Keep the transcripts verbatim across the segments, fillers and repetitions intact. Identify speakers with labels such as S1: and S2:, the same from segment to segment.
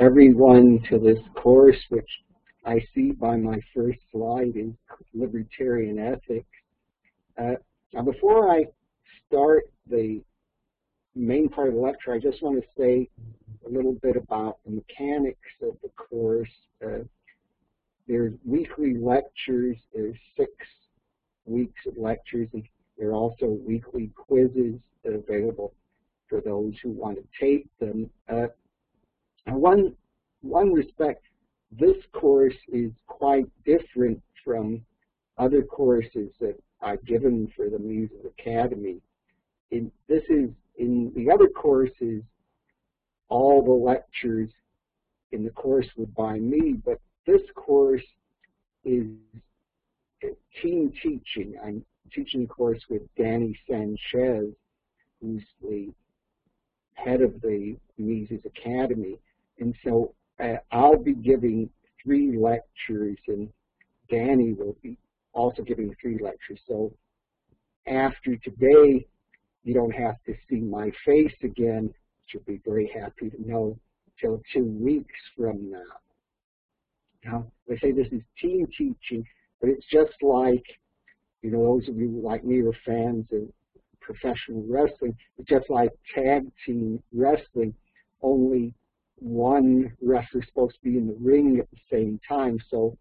S1: everyone to this course, which I see by my first slide is Libertarian Ethics. Uh, now, before I start the main part of the lecture, I just want to say a little bit about the mechanics of the course. Uh, there's weekly lectures. There's six weeks of lectures, and there are also weekly quizzes that are available for those who want to take them. Uh, and one, one respect, this course is quite different from other courses that I've given for the Mises Academy. In, this is, in the other courses, all the lectures in the course were by me, but this course is team teaching. I'm teaching a course with Danny Sanchez, who's the head of the Mises Academy. And so uh, I'll be giving three lectures, and Danny will be also giving three lectures. So after today, you don't have to see my face again, which you'll be very happy to know, till two weeks from now. Now, I say this is team teaching, but it's just like, you know, those of you like me are fans of professional wrestling, it's just like tag team wrestling, only one wrestler's supposed to be in the ring at the same time. So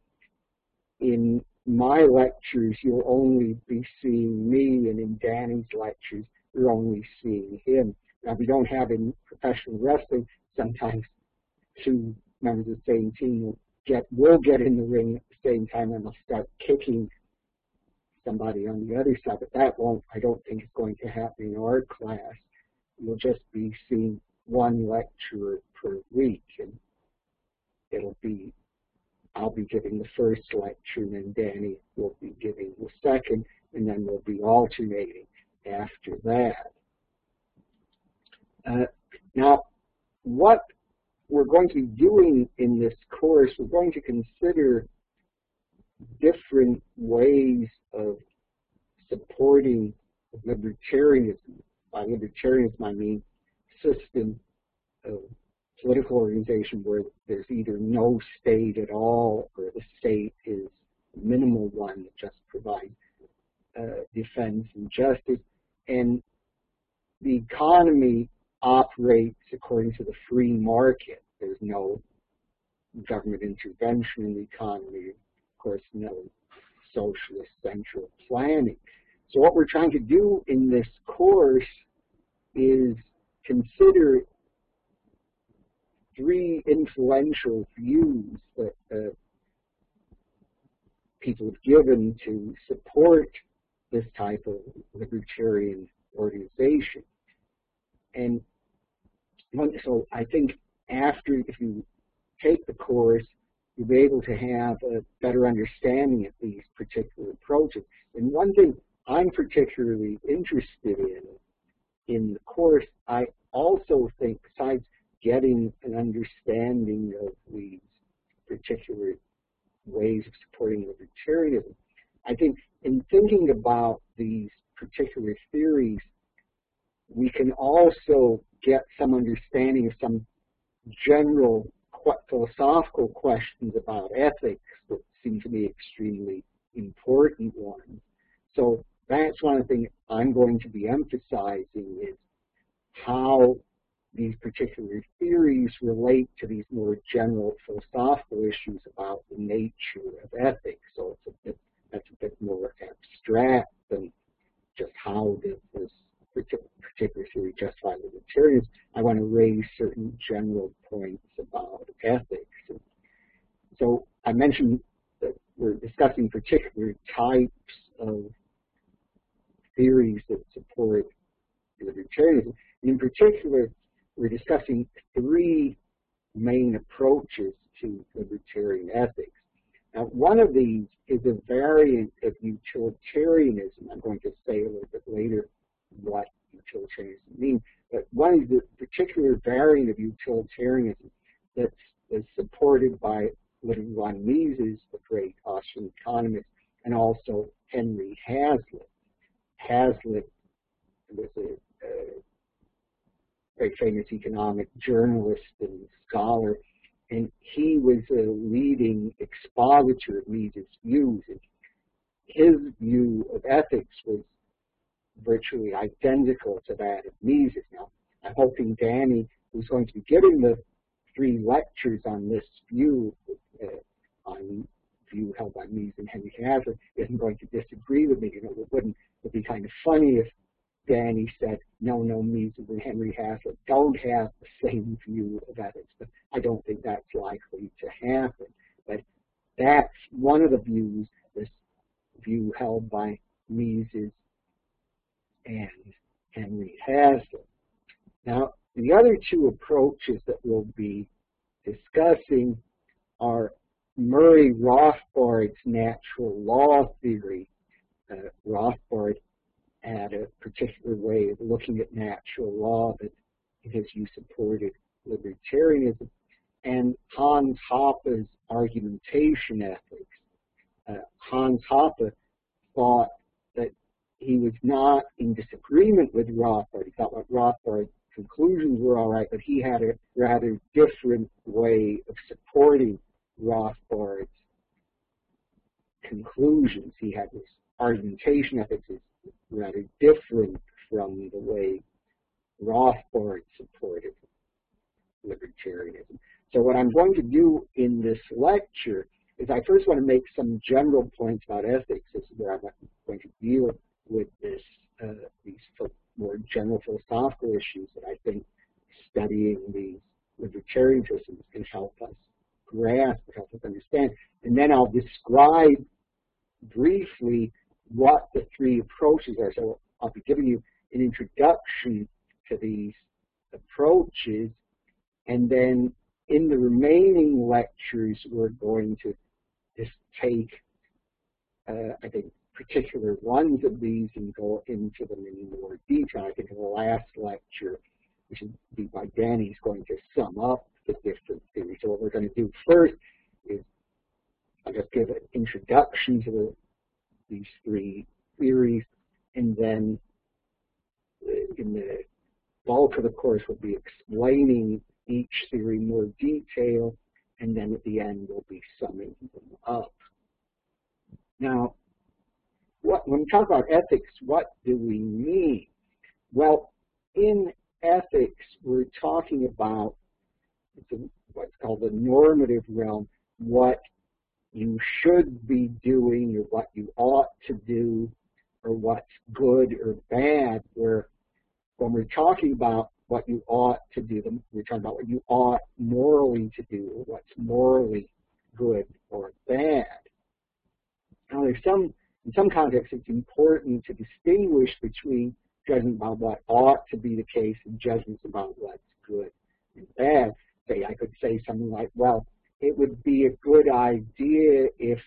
S1: in my lectures, you'll only be seeing me, and in Danny's lectures, you're only seeing him. Now, we don't have in professional wrestling, sometimes two members of the same team will get, will get in the ring at the same time, and they'll start kicking somebody on the other side, but that won't, I don't think it's going to happen in our class. You'll just be seeing one lecturer per week, and it'll be, I'll be giving the first lecture, and then Danny will be giving the second, and then we'll be alternating after that. Uh, now, what we're going to be doing in this course, we're going to consider different ways of supporting libertarianism. By libertarianism, I mean system of political organization where there's either no state at all, or the state is a minimal one that just provides uh, defense and justice. And the economy operates according to the free market. There's no government intervention in the economy, of course, no socialist central planning. So what we're trying to do in this course is consider three influential views that uh, people have given to support this type of libertarian organization. And one, so I think after, if you take the course, you'll be able to have a better understanding of these particular approaches. And one thing I'm particularly interested in in the course, I also think, besides getting an understanding of these particular ways of supporting libertarianism, I think in thinking about these particular theories, we can also get some understanding of some general philosophical questions about ethics that seem to be extremely important ones. So that's one of the things I'm going to be emphasizing, is how these particular theories relate to these more general philosophical issues about the nature of ethics. So it's a bit, that's a bit more abstract than just how does this particular theory justify libertarianism. I want to raise certain general points about ethics. So I mentioned that we're discussing particular types of theories that support libertarianism. In particular, we're discussing three main approaches to libertarian ethics. Now, one of these is a variant of utilitarianism. I'm going to say a little bit later what utilitarianism means, but one is a particular variant of utilitarianism that's, that's supported by Ludwig von Mises, the great Austrian economist, and also Henry Hazlitt. Hazlitt was a, a very famous economic journalist and scholar, and he was a leading expositor of Mises' views. And his view of ethics was virtually identical to that of Mises. Now, I'm hoping Danny, who's going to be giving the three lectures on this view, uh, on view held by Mises and Henry Hazlitt, isn't going to disagree with me. You know, it wouldn't, it would be kind of funny if Danny said, no, no, Mises and Henry Hazlitt don't have the same view of ethics, but I don't think that's likely to happen. But that's one of the views, this view held by Mises and Henry Hazlitt. Now, the other two approaches that we'll be discussing are Murray Rothbard's natural law theory. Uh, Rothbard had a particular way of looking at natural law that in his view supported libertarianism, and Hans Hoppe's argumentation ethics. Uh, Hans Hoppe thought that he was not in disagreement with Rothbard. He thought what Rothbard's conclusions were all right, but he had a rather different way of supporting Rothbard's conclusions. He had this argumentation ethics is rather different from the way Rothbard supported libertarianism. So what I'm going to do in this lecture is I first want to make some general points about ethics. This is where I'm going to deal with this, uh, these more general philosophical issues that I think studying these libertarian systems can help us grasp, help us understand. And then I'll describe briefly what the three approaches are. So I'll be giving you an introduction to these approaches, and then in the remaining lectures we're going to just take, uh, I think, particular ones of these and go into them in more detail. I think in the last lecture, which will be by Danny, he's going to sum up the different theories. So what we're going to do first is I'll just give an introduction to the, these three theories, and then in the bulk of the course we'll be explaining each theory in more detail, and then at the end we'll be summing them up. Now, what, when we talk about ethics, what do we mean? Well, in ethics, we're talking about what's called the normative realm, what you should be doing or what you ought to do or what's good or bad, where when we're talking about what you ought to do, we're talking about what you ought morally to do or what's morally good or bad. Now, there's some In some contexts, it's important to distinguish between judgment about what ought to be the case and judgments about what's good and bad. Say, I could say something like, well, it would be a good idea if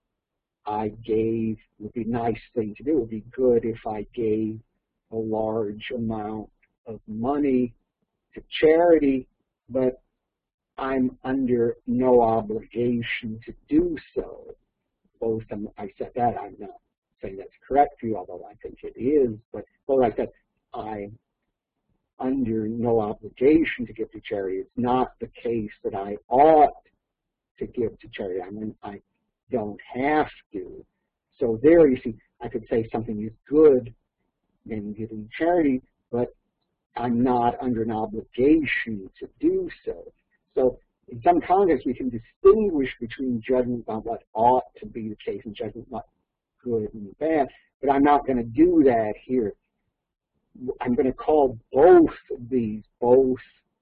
S1: I gave, it would be a nice thing to do, it would be good if I gave a large amount of money to charity, but I'm under no obligation to do so. Both I said that, I'm not saying that's correct for you, although I think it is, but both I said I'm under no obligation to give to charity. It's not the case that I ought to give to charity. I mean, I don't have to. So there, you see, I could say something is good in giving charity, but I'm not under an obligation to do so. So in some contexts, we can distinguish between judgment about what ought to be the case and judgment about good and bad, but I'm not going to do that here. I'm going to call both of these, both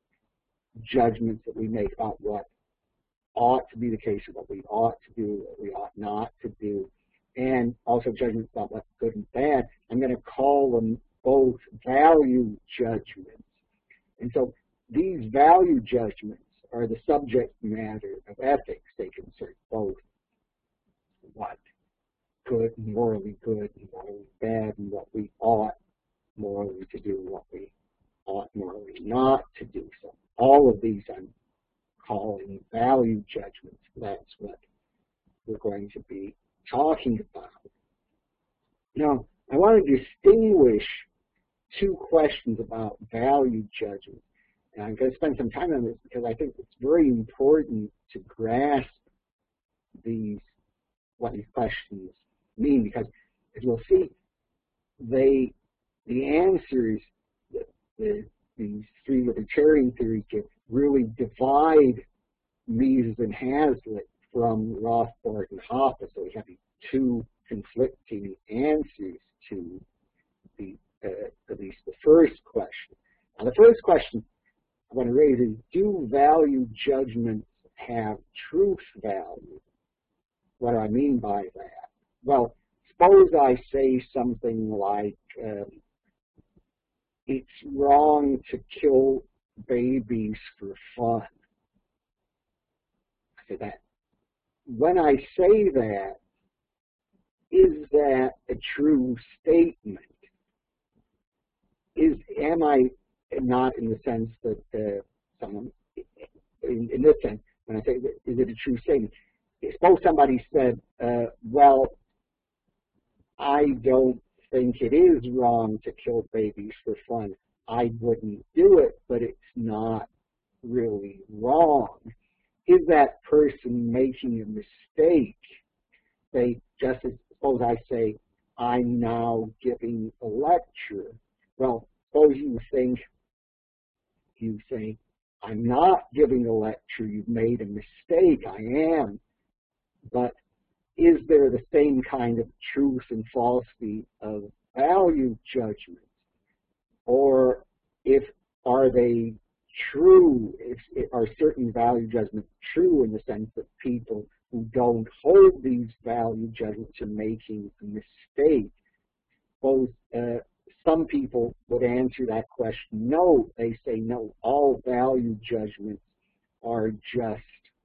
S1: judgments that we make about what ought to be the case and what we ought to do, what we ought not to do, and also judgments about what's good and bad, I'm going to call them both value judgments. And so these value judgments are the subject matter of ethics. They concern both what good, morally good, and morally bad, and what we ought morally to do, what we ought morally not to do. So all of these I'm calling value judgments. That's what we're going to be talking about. Now, I want to distinguish two questions about value judgments. And I'm going to spend some time on this because I think it's very important to grasp these, what these questions mean, because as we'll see, they, the answers that the, these three libertarian theories give really divide Mises and Hazlitt from Rothbard and Hoppe. So we have these two conflicting answers to the, uh, at least the first question. Now, the first question I want to raise is, do value judgments have truth value? What do I mean by that? Well, suppose I say something like, um, it's wrong to kill babies for fun. I say that. When I say that, is that a true statement? Is, am I not in the sense that uh, someone, in, in this sense, when I say, is it a true statement? Suppose somebody said, uh, well, I don't think it is wrong to kill babies for fun. I wouldn't do it, but it's not really wrong. Is that person making a mistake? They just, suppose I say, I'm now giving a lecture. Well, suppose you think, you say, I'm not giving a lecture, you've made a mistake, I am. But is there the same kind of truth and falsity of value judgments? Or if are they true, if, if are certain value judgments true in the sense that people who don't hold these value judgments are making a mistake? Both uh, some people would answer that question, no. They say, no, all value judgments are just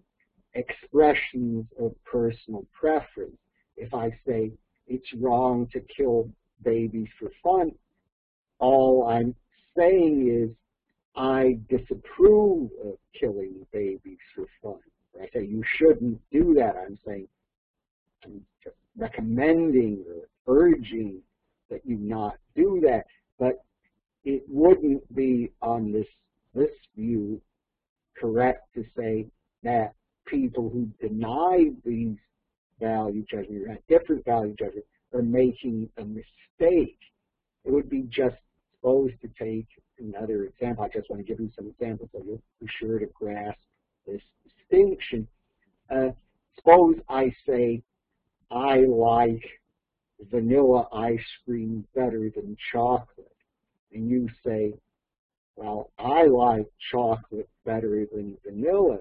S1: expressions of personal preference. If I say it's wrong to kill babies for fun, all I'm saying is I disapprove of killing babies for fun. Or I say you shouldn't do that. I'm saying I'm just recommending or urging that you not do that. But it wouldn't be on this this view correct to say that people who deny these value judgments, or different value judgments, are making a mistake. It would be just supposed to take another example. I just want to give you some examples so you'll be sure to grasp this distinction. Uh, suppose I say I like vanilla ice cream better than chocolate, and you say, well, I like chocolate better than vanilla.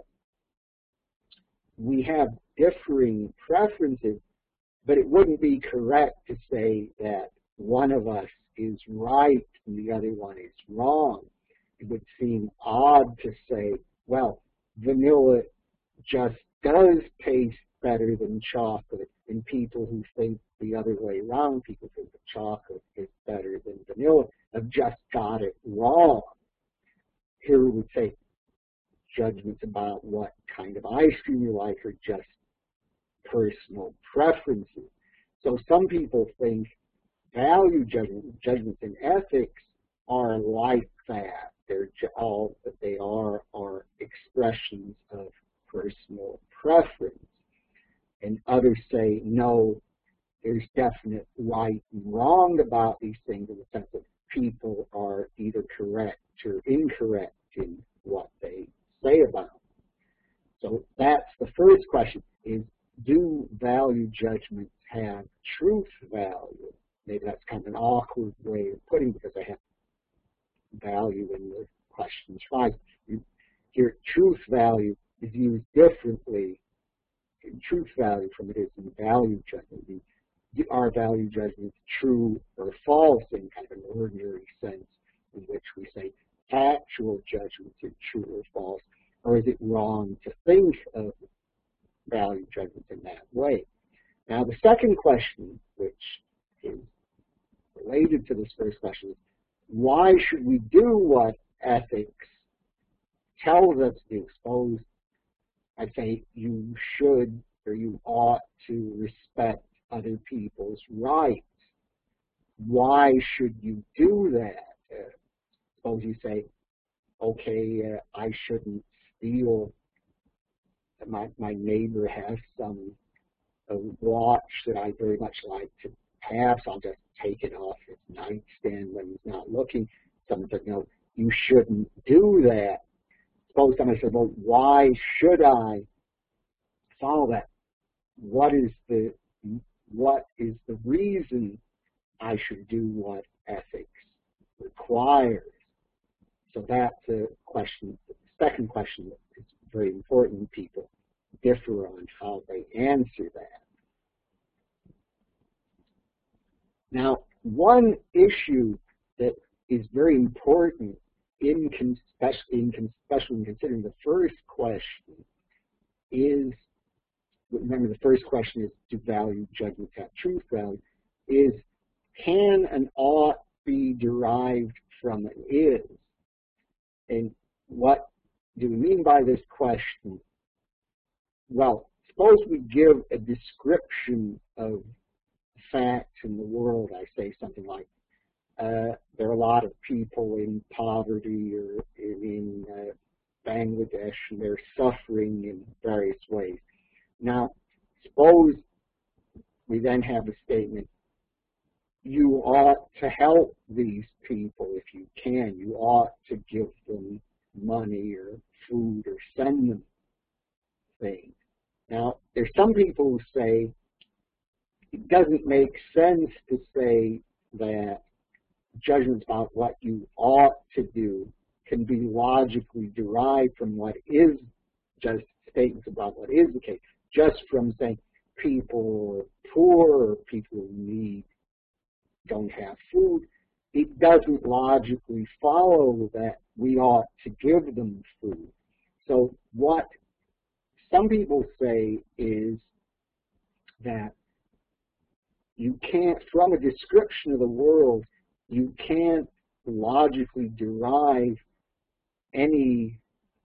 S1: We have differing preferences, but it wouldn't be correct to say that one of us is right and the other one is wrong. It would seem odd to say, well, vanilla just does taste better than chocolate, and people who think the other way around, people think that chocolate is better than vanilla, have just got it wrong. Here we would say judgments about what kind of ice cream you like are just personal preferences. So some people think value judgments, judgments in ethics are like that. They're all that they are are expressions of personal preference. And others say, no, there's definite right and wrong about these things in the sense that people are either correct or incorrect in what they say about them. So that's the first question, is do value judgments have truth value? Maybe that's kind of an awkward way of putting it because I have value in the questions five. Here, truth value is used differently in truth value from it is in value judgment. Are value judgments true or false in kind of an ordinary sense in which we say factual judgments are true or false, or is it wrong to think of value judgments in that way? Now, the second question, which is related to this first question, is why should we do what ethics tells us to do? Suppose I say you should or you ought to respect other people's rights. Why should you do that? Uh, suppose you say, okay, uh, I shouldn't steal. My, my neighbor has some a watch that I very much like to have, so I'll just take it off his nightstand when he's not looking. Someone said, no, you shouldn't do that. Suppose somebody said, well, why should I follow that? What is the what is the reason I should do what ethics requires? So that's a question. The second question that is very important. People differ on how they answer that. Now, one issue that is very important in, especially in considering the first question is, remember the first question is, do value judgments have truth value, is can an ought be derived from an is? And what do we mean by this question? Well, suppose we give a description of facts in the world. I say something like, uh, there are a lot of people in poverty or in uh, Bangladesh, and they're suffering in various ways. Now, suppose we then have a statement, you ought to help these people if you can. You ought to give them money or food or send them things. Now, there's some people who say it doesn't make sense to say that judgments about what you ought to do can be logically derived from what is just statements about what is the case, just from saying people are poor or people who need don't have food. It doesn't logically follow that we ought to give them food. So what some people say is that you can't, from a description of the world, you can't logically derive any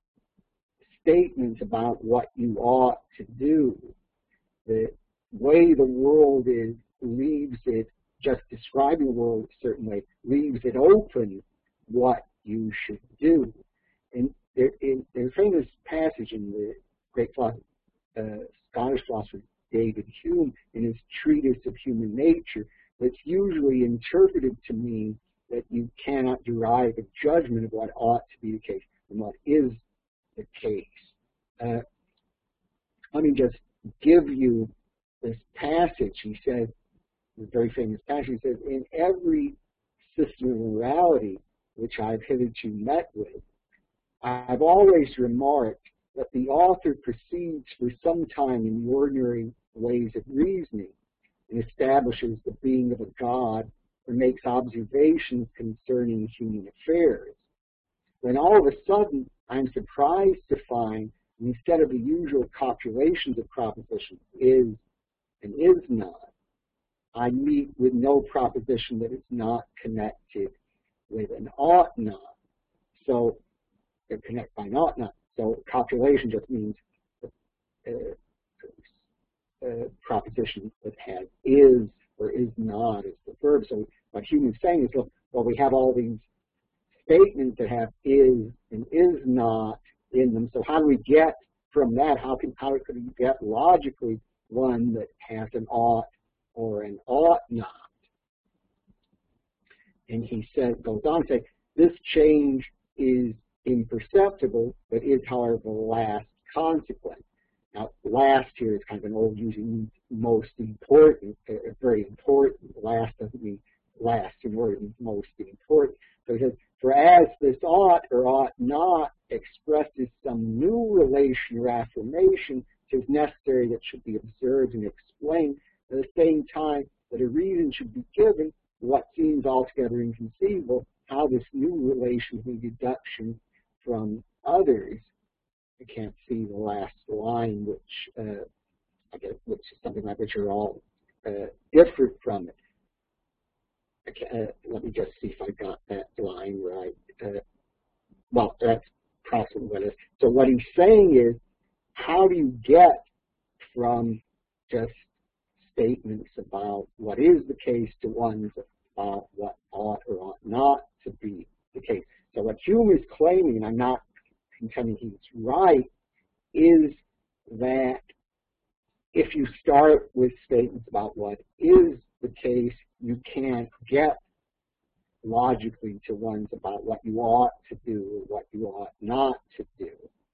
S1: statements about what you ought to do. The way the world is leaves it, just describing the world a certain way, leaves it open what you should do. And there, in, there's a famous passage in the great philosopher, uh, Scottish philosopher David Hume, in his Treatise of Human Nature, that's usually interpreted to mean that you cannot derive a judgment of what ought to be the case and what is the case. Uh, let me just give you this passage. He says, a very famous passage, he says, in every system of morality which I've hitherto met with, I've always remarked that the author proceeds for some time in the ordinary ways of reasoning and establishes the being of a God and makes observations concerning human affairs. When all of a sudden I'm surprised to find, instead of the usual copulations of propositions, is and is not, I meet with no proposition that is not connected with an ought not. So, they're connected by an ought not. So, copulation just means a, a, a proposition that has is or is not as the verb. So, what Hume's saying is, look, well, we have all these statements that have is and is not in them. So, how do we get from that? How can how could we get logically one that has an ought or an ought not? And he says, goes on to say, this change is imperceptible, but is, however, the last consequence. Now, last here is kind of an old using most important, uh, very important. Last doesn't mean last in order, it means most important. So he says, for as this ought or ought not expresses some new relation or affirmation, it is necessary that should be observed and explained. At the same time that a reason should be given for what seems altogether inconceivable, how this new relation is deduction from others. I can't see the last line, which uh, I guess which is something like which are all uh, different from it. Okay, uh, let me just see if I got that line right. Uh, well, that's approximately what it is. So what he's saying is, how do you get from just statements about what is the case to ones about what ought or ought not to be the case? So what Hume is claiming, and I'm not contending he's right, is that if you start with statements about what is the case, you can't get logically to ones about what you ought to do or what you ought not to do.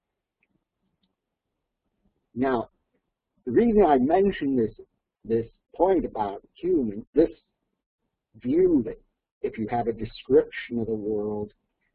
S1: Now, the reason I mention this, this point about Hume, and this view that if you have a description of the world,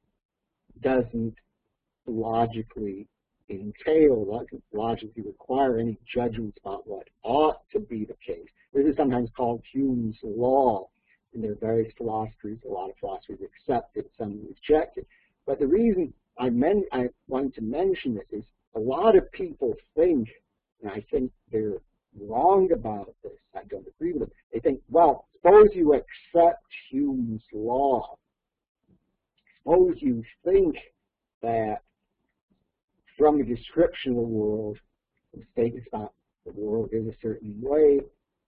S1: doesn't logically entail, doesn't logically require any judgments about what ought to be the case. This is sometimes called Hume's law. And there are various philosophers, a lot of philosophers accept it, some reject it. But the reason I, men I wanted to mention this is a lot of people think, and I think they're wrong about this, I don't agree with them, they think, well, suppose you accept Hume's law. Suppose you think that from the description of the world, the statements about the world is a certain way,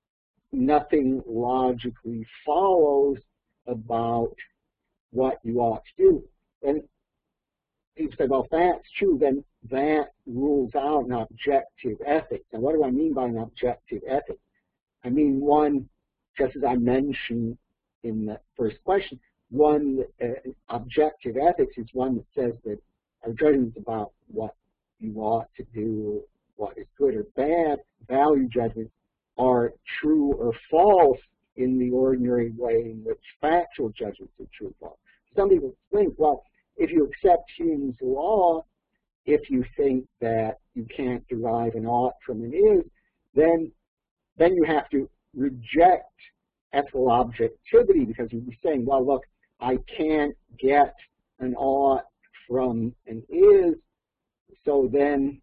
S1: nothing logically follows about what you ought to do. And people say, well, if that's true, then that rules out an objective ethic. And what do I mean by an objective ethic? I mean one, just as I mentioned in the first question, one, uh, objective ethics is one that says that our judgments about what you ought to do, what is good or bad, value judgments, are true or false in the ordinary way in which factual judgments are true or false. Some people think, well, if you accept Hume's law, if you think that you can't derive an ought from an is, then, then you have to reject ethical objectivity, because you'd be saying, well, look, I can't get an ought from an is, so then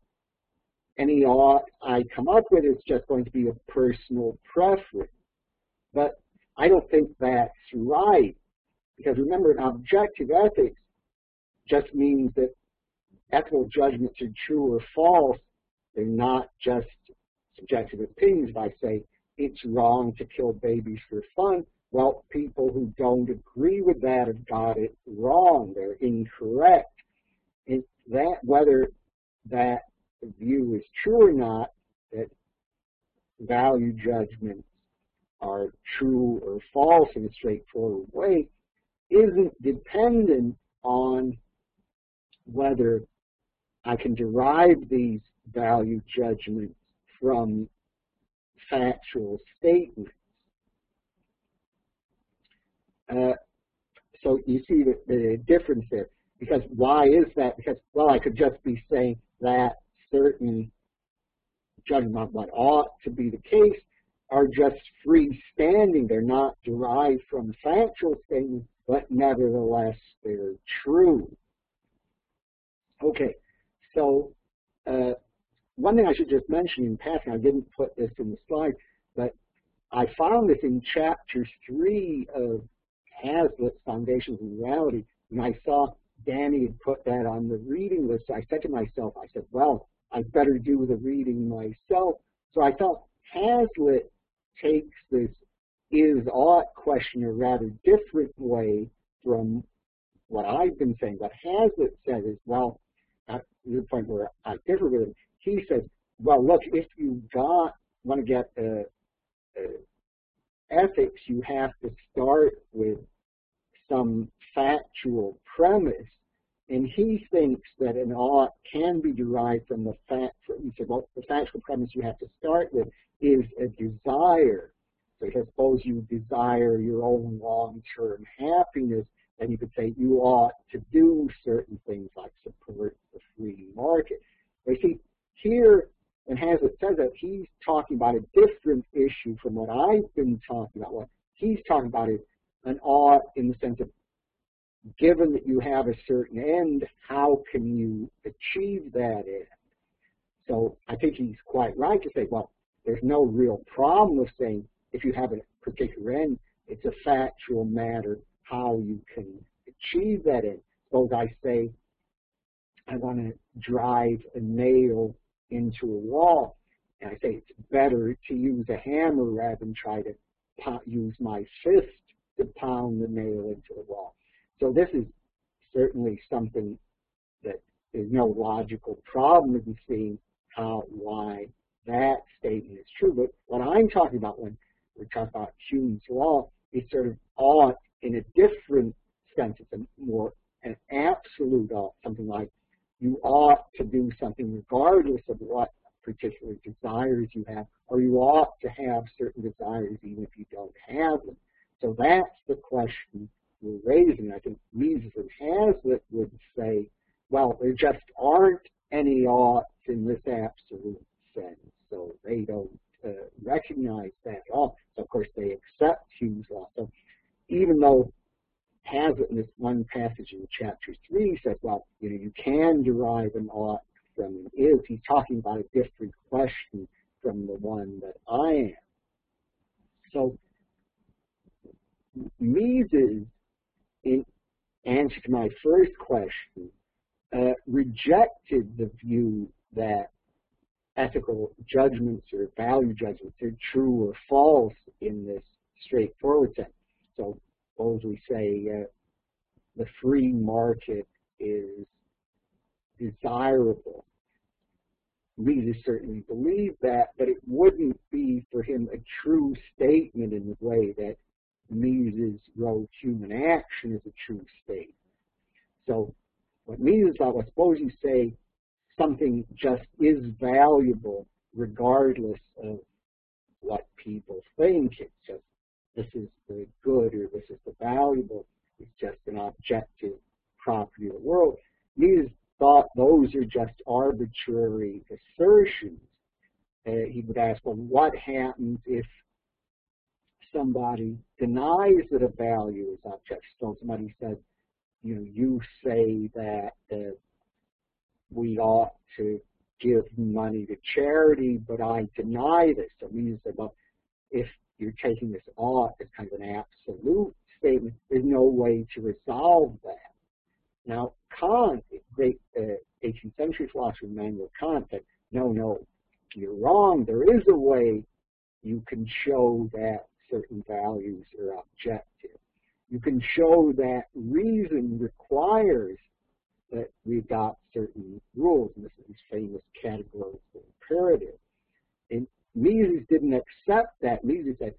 S1: any ought I come up with is just going to be a personal preference. But I don't think that's right, because remember, an objective ethics just means that ethical judgments are true or false. They're not just subjective opinions. If I say it's wrong to kill babies for fun, well, people who don't agree with that have got it wrong. They're incorrect. It's that, whether that view is true or not, that value judgments are true or false in a straightforward way, isn't dependent on whether I can derive these value judgments from factual statements. Uh, so you see the, the difference there. Because why is that? Because, well, I could just be saying that certain judgments about what ought to be the case are just freestanding. They're not derived from factual statements, but nevertheless they're true. Okay, so uh, one thing I should just mention in passing, I didn't put this in the slide, but I found this in chapter three of Hazlitt's Foundations of Reality, and I saw Danny had put that on the reading list. So I said to myself, I said, well, I better do the reading myself. So I thought Hazlitt takes this is-ought question a rather different way from what I've been saying. What Hazlitt says is, well, at the point where I differ with him, he says, well, look, if you got want to get uh, uh, ethics, you have to start with some factual premise, and he thinks that an ought can be derived from the fact. He said, well, the factual premise you have to start with is a desire. So I suppose you desire your own long-term happiness, then you could say you ought to do certain things like support the free market. But you see, here, and Hazlitt says that he's talking about a different issue from what I've been talking about. What he's talking about is an ought in the sense of, given that you have a certain end, how can you achieve that end? So I think he's quite right to say, well, there's no real problem with saying if you have a particular end, it's a factual matter how you can achieve that end. Suppose I say I want to drive a nail into a wall, and I say it's better to use a hammer rather than try to use my fist to pound the nail into the wall. So this is certainly something that there's no logical problem in seeing how, why that statement is true. But what I'm talking about when we're talking about Hume's law is sort of ought in a different sense. It's a more an absolute ought, something like you ought to do something regardless of what particular desires you have, or you ought to have certain desires even if you don't have them. So that's the question we're raising. I think Mises and Hazlitt would say, well, there just aren't any oughts in this absolute sense, so they don't uh, recognize that at all. So, of course, they accept Hume's law. So even though Hazlitt in this one passage in chapter three says, well, you know, you can derive an ought from an is, he's talking about a different question from the one that I am. So Mises, in answer to my first question, uh, rejected the view that ethical judgments or value judgments are true or false in this straightforward sense. So suppose we say uh, the free market is desirable. Mises certainly believed that, but it wouldn't be for him a true statement in the way that Mises wrote human action as a true statement. So what Mises thought was, suppose you say something just is valuable regardless of what people think. It's just this is the good or this is the valuable. It's just an objective property of the world. Mises thought those are just arbitrary assertions. Uh, he would ask, well, what happens if somebody denies that a value is objective? So somebody says, you know, you say that uh, we ought to give money to charity, but I deny this. So Mises said, well, if you're taking this ought as kind of an absolute statement, there's no way to resolve that. Now, Kant, great uh, eighteenth century philosopher Immanuel Kant, said, no, no, you're wrong. There is a way you can show that certain values are objective. You can show that reason requires that we adopt certain rules, and this is his famous categorical imperative. And Mises didn't accept that. Mises said,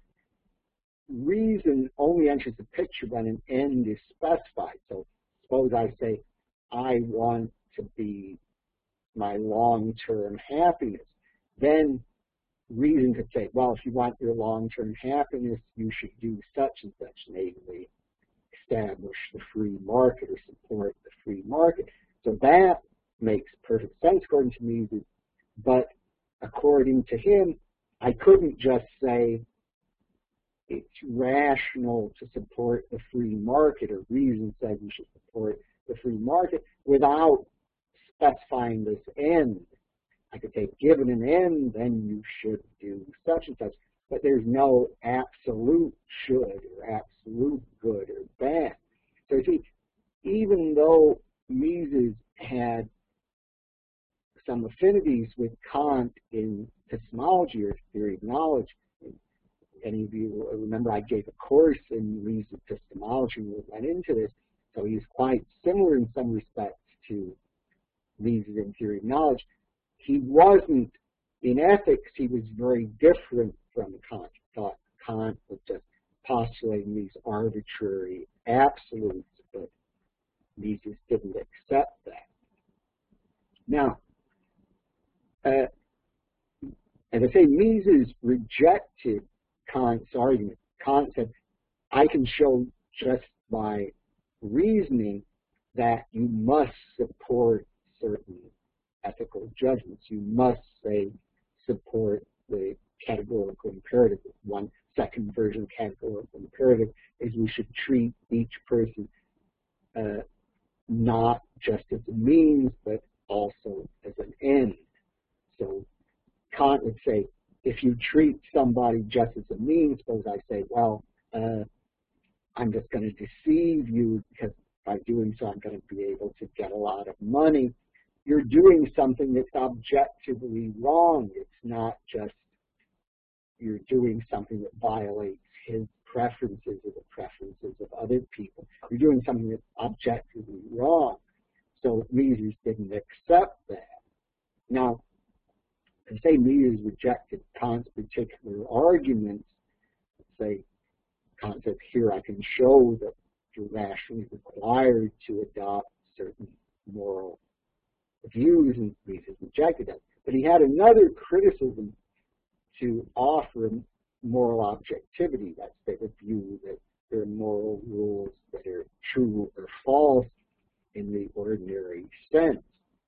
S1: reason only enters the picture when an end is specified. So suppose I say, I want to be my long-term happiness. Then reason could say, well, if you want your long-term happiness, you should do such and such, namely establish the free market or support the free market. So that makes perfect sense according to Mises, but according to him, I couldn't just say it's rational to support the free market, or reason says you should support the free market, without specifying this end. I could say, given an end, then you should do such and such, but there's no absolute should or absolute good or bad. So you see, even though Mises had some affinities with Kant in epistemology or theory of knowledge, any of you remember I gave a course in Mises epistemology and we went into this, so he's quite similar in some respects to Mises in theory of knowledge. He wasn't, in ethics, he was very different from Kant. He thought Kant was just postulating these arbitrary absolutes, but Mises didn't accept that. Now, uh, as I say, Mises rejected Kant's argument. Kant said, I can show just by reasoning that you must support certain ethical judgments. You must say support the categorical imperative. One second version of categorical imperative is we should treat each person uh, not just as a means, but also as an end. So Kant would say, if you treat somebody just as a means, suppose I say, well, uh, I'm just going to deceive you because by doing so I'm going to be able to get a lot of money. You're doing something that's objectively wrong. It's not just you're doing something that violates his preferences are the preferences of other people. You're doing something that's objectively wrong. So Mises didn't accept that. Now, to say Mises rejected Kant's particular arguments, say Kant says, here I can show that you're rationally required to adopt certain moral views, and Mises rejected that. But he had another criticism to offer moral objectivity. That's the view that there are moral rules that are true or false in the ordinary sense.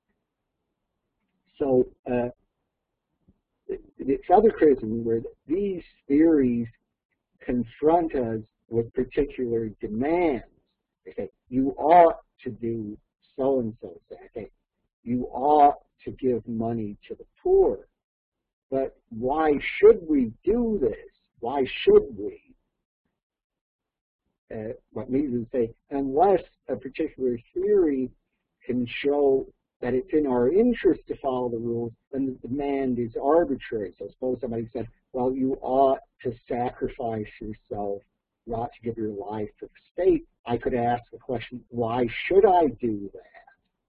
S1: So uh, this other criticism where these theories confront us with particular demands. They say, you ought to do so-and-so. They say, you ought to give money to the poor. But why should we do this? Why should we? Uh, what Mises say, unless a particular theory can show that it's in our interest to follow the rules, then the demand is arbitrary. So suppose somebody said, well, you ought to sacrifice yourself, you ought to give your life to the state. I could ask the question, why should I do that?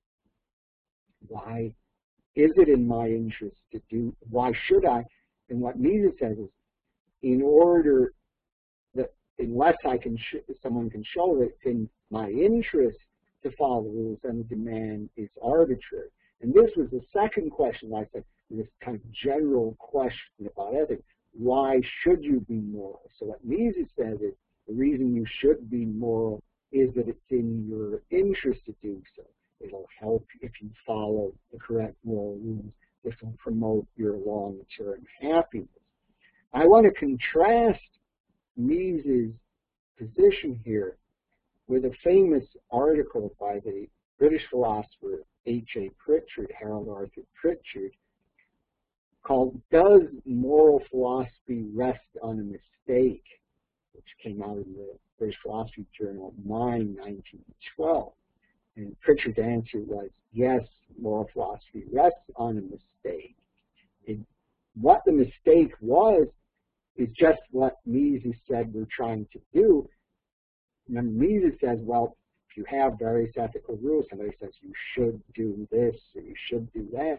S1: Why is it in my interest to do, why should I? And what Mises says is, in order that, unless I can, sh someone can show that it's in my interest to follow the rules, then the demand is arbitrary. And this was the second question, like I said, this kind of general question about ethics. Why should you be moral? So what Mises says is, the reason you should be moral is that it's in your interest to do so. It'll help if you follow the correct moral rules. This will promote your long-term happiness. I want to contrast Mises' position here with a famous article by the British philosopher H A Pritchard, Harold Arthur Pritchard, called Does Moral Philosophy Rest on a Mistake?, which came out in the British Philosophy Journal, Mind, nineteen twelve. And Pritchard's answer was, yes, moral philosophy rests on a mistake. It, what the mistake was is just what Mises said we're trying to do. Remember, Mises says, well, if you have various ethical rules, somebody says you should do this or you should do that.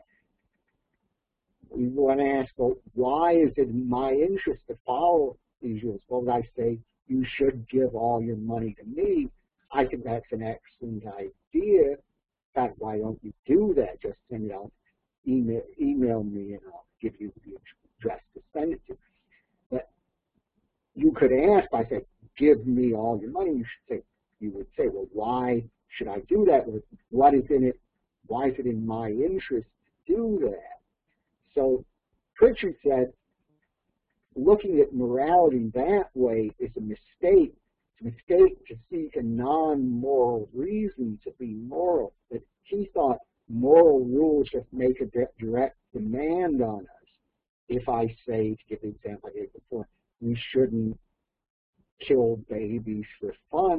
S1: We want to ask, well, why is it in my interest to follow these rules? Well, I say, you should give all your money to me. I think that's an excellent idea. In fact, why don't you do that? Just send it out, email, email me, and I'll give you the address to send it to. But you could ask by saying, give me all your money. You should say, you would say, well, why should I do that? What is in it? Why is it in my interest to do that? So Pritchard said, looking at morality that way is a mistake. It's a mistake to seek a non-moral reason to be moral. That he thought moral rules just make a direct demand on us. If I say, to give the example I gave before, we shouldn't kill babies for fun,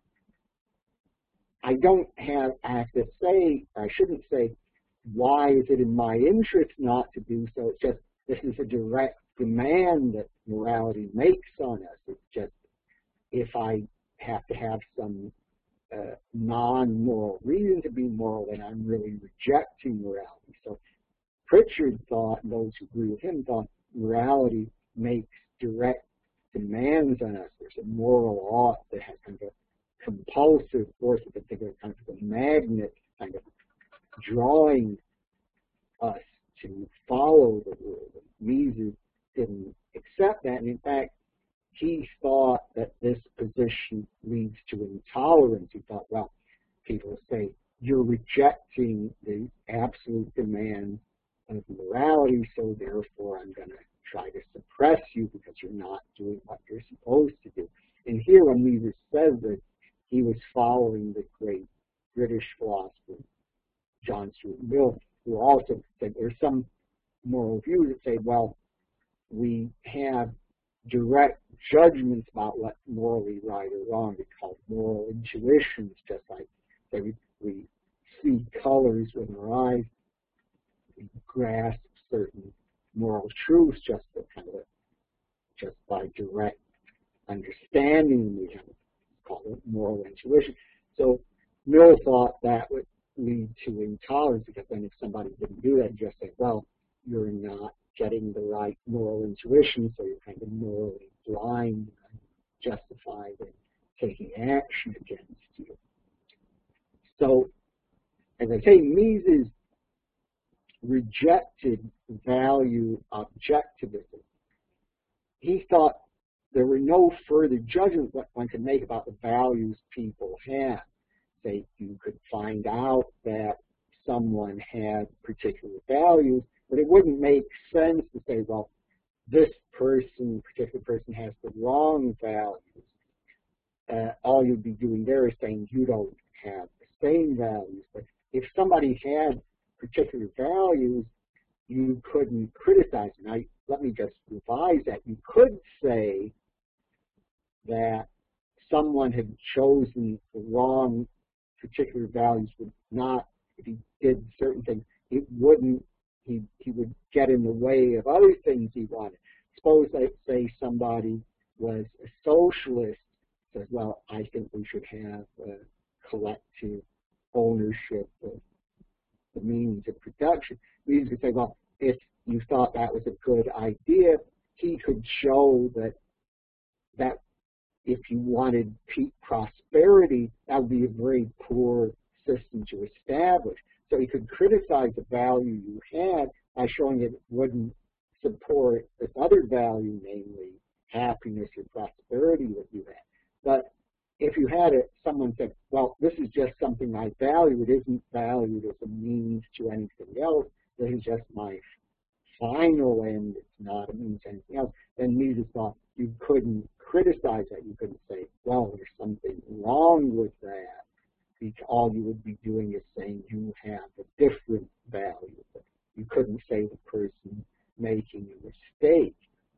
S1: I don't have, I have to say, I shouldn't say, why is it in my interest not to do so? It's just, this is a direct demand that morality makes on us. It's just, if I have to have some uh, non-moral reason to be moral, then I'm really rejecting morality. So Pritchard thought, and those who agree with him thought, morality makes direct demands on us. There's a moral ought that has kind of a compulsive force, I think of kind of a magnet kind of drawing us to follow the rule. Mises didn't accept that, and in fact, he thought that this position leads to intolerance. He thought, well, people say, you're rejecting the absolute demand of morality, so therefore I'm going to try to suppress you because you're not doing what you're supposed to do. And here when Mises says that, he was following the great British philosopher, John Stuart Mill, who also said there's some moral views that say, well, we have direct judgments about what's morally right or wrong. It's called moral intuitions, just like say we, we see colors with our eyes, we grasp certain moral truths just by kind of a, just by direct understanding, we have called it moral intuition. So Mill thought that would lead to intolerance, because then if somebody didn't do that, just say, well, you're not getting the right moral intuition, so you're kind of morally blind and justified in taking action against you. So, as I say, Mises rejected value objectivism. He thought there were no further judgments that one could make about the values people had. Say, you could find out that someone had particular values, but it wouldn't make sense to say, well, this person, particular person has the wrong values. Uh, all you'd be doing there is saying you don't have the same values. But if somebody had particular values, you couldn't criticize them. Now, let me just revise that. You could say that someone had chosen the wrong particular values, would not, if he did certain things, it wouldn't, he, he would get in the way of other things he wanted. Suppose, let's say, somebody was a socialist, says, well, I think we should have uh, collective ownership of the means of production. Mises could say, well, if you thought that was a good idea, he could show that that if you wanted peak prosperity, that would be a very poor system to establish. So he could criticize the value you had by showing it wouldn't support this other value, namely happiness or prosperity that you had. But if you had it, someone said, well, this is just something I value, it isn't valued as a means to anything else, this is just my final end, it's not a means to anything else, then Mises thought you couldn't criticize that. You couldn't say, well, there's something wrong with that, because all you would be doing is saying you have a different value. But you couldn't say the person making a mistake.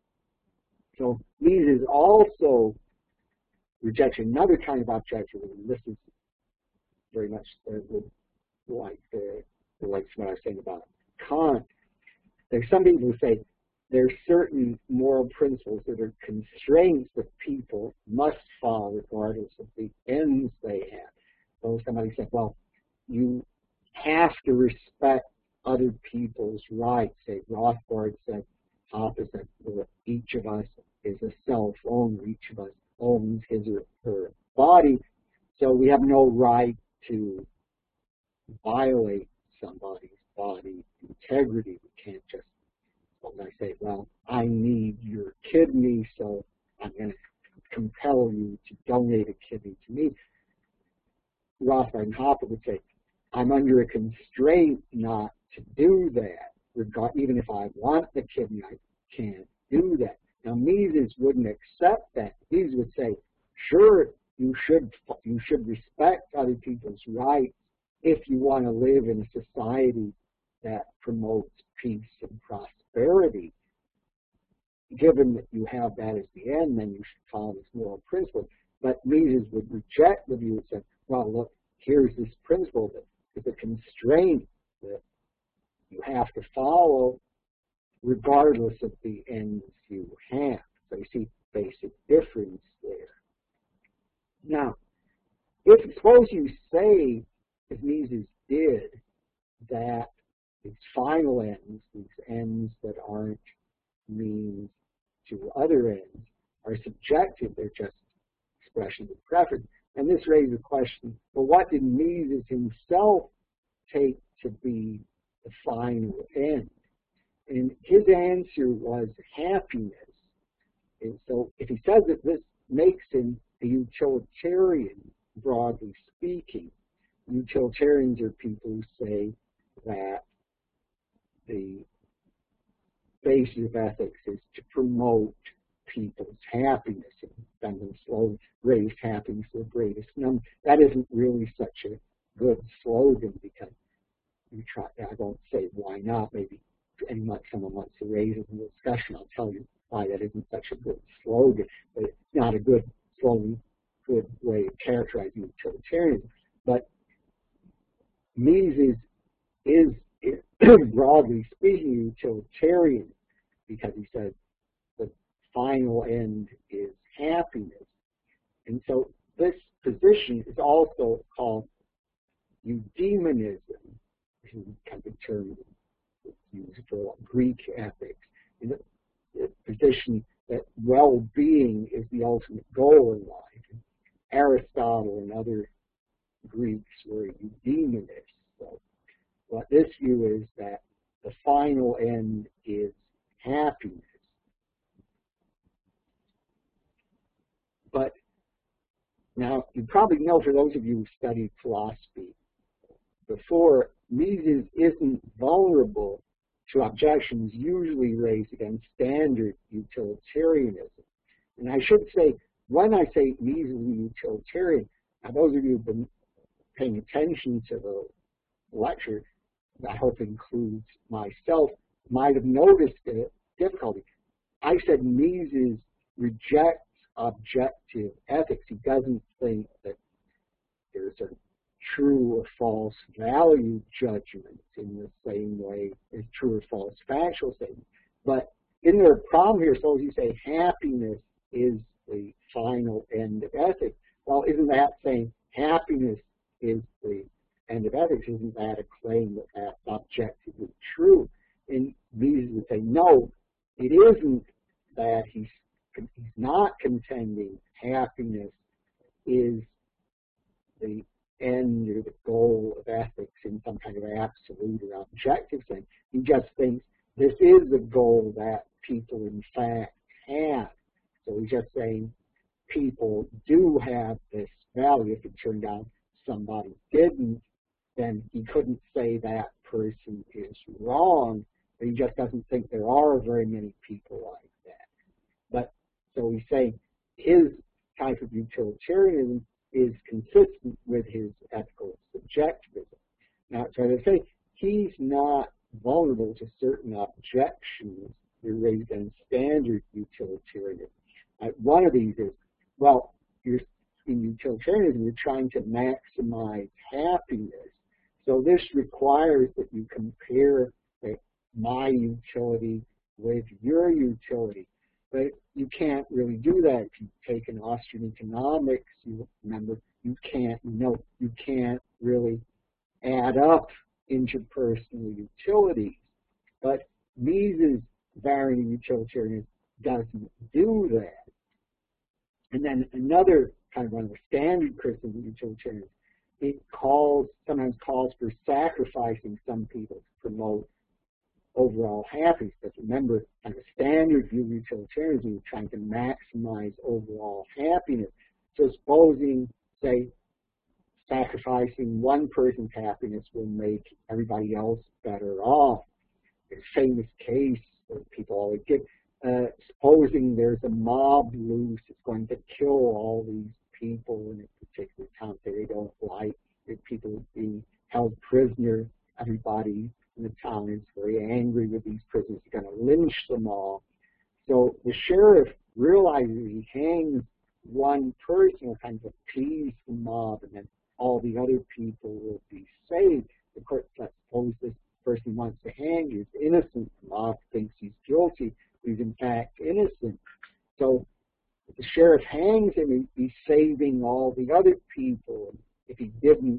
S1: So Mises also rejected another kind of objectivism. This is very much uh, like the, like what I was saying about Kant. There's some people who say there are certain moral principles that are constraints that people must follow regardless of the ends they have. So somebody said, well, you have to respect other people's rights. Say, Rothbard said, Hoppe said, well, each of us is a self-owner. Each of us owns his or her body. So we have no right to violate somebody's body integrity. We can't just, when I say, well, I need your kidney, so I'm going to compel you to donate a kidney to me. Rothbard and Hoppe would say, I'm under a constraint not to do that. Regard, even if I want the kidney, I can't do that. Now, Mises wouldn't accept that. Mises would say, sure, you should, you should respect other people's rights if you want to live in a society that promotes peace and prosperity. Given that you have that as the end, then you should follow this moral principle. But Mises would reject the view and say, well, look, here's this principle that is a constraint that you have to follow regardless of the ends you have. So you see basic difference there. Now, if suppose you say, as Mises did, that these final ends, these ends that aren't means to other ends, are subjective, they're just expressions of preference. And this raises the question, well, what did Mises himself take to be the final end? And his answer was happiness. And so if he says that this makes him a utilitarian, broadly speaking, utilitarians are people who say that the basis of ethics is to promote people's happiness and then them slowly raise happiness to the greatest number. That isn't really such a good slogan, because you try, I won't say why not, maybe and much someone wants to raise it in the discussion, I'll tell you why that isn't such a good slogan. But it's not a good slogan, good way of characterizing utilitarianism. But Mises is, is broadly speaking utilitarian, because he says the final end is happiness. And so this position is also called eudaimonism, which is kind of a term that's used for Greek ethics. And the, the position that well-being is the ultimate goal in life. And Aristotle and other Greeks were eudaimonists. So what this view is that the final end is happiness. But now, you probably know, for those of you who studied philosophy before, Mises isn't vulnerable to objections usually raised against standard utilitarianism. And I should say, when I say Mises is utilitarian, now those of you who've been paying attention to the lecture, I hope includes myself, might have noticed the difficulty. I said Mises rejects objective ethics. He doesn't think that there's a true or false value judgment in the same way as true or false factual statements. But in their problem here, suppose you say happiness is the final end of ethics. Well, isn't that saying happiness is the end of ethics? Isn't that a claim that that's objectively true? And Mises would say, no, it isn't that he's he's not contending happiness is the end or the goal of ethics in some kind of absolute or objective sense. He just thinks this is the goal that people in fact have. So he's just saying people do have this value. If it turned out somebody didn't, then he couldn't say that person is wrong, but he just doesn't think there are very many people like that. But so he's saying his type of utilitarianism is consistent with his ethical subjectivism. Now, so to say he's not vulnerable to certain objections that are raised against standard utilitarianism. Uh, one of these is, well, you're, in utilitarianism, you're trying to maximize happiness. So this requires that you compare uh, my utility with your utility. But you can't really do that. If you take an Austrian economics, you remember you can't, you know, you can't really add up interpersonal utilities. But Mises' variant of utilitarianism doesn't do that. And then another kind of one of the standard criticisms of utilitarianism, it calls, sometimes calls for sacrificing some people to promote overall happiness. Because remember, kind of a standard view of utilitarianism, you're trying to maximize overall happiness. So supposing, say, sacrificing one person's happiness will make everybody else better off. There's a famous case that people always give. Uh, supposing there's a mob loose, it's going to kill all these people in a particular town that they don't like. If people being held prisoner, everybody in the town is very angry with these prisoners. They're going to lynch them all. So the sheriff realizes he hangs one person, kind of appease the mob, and then all the other people will be saved. Of course, let's suppose this person wants to hang. He's innocent. The mob thinks he's guilty. He's in fact innocent. So if the sheriff hangs him, he's saving all the other people. And if he didn't,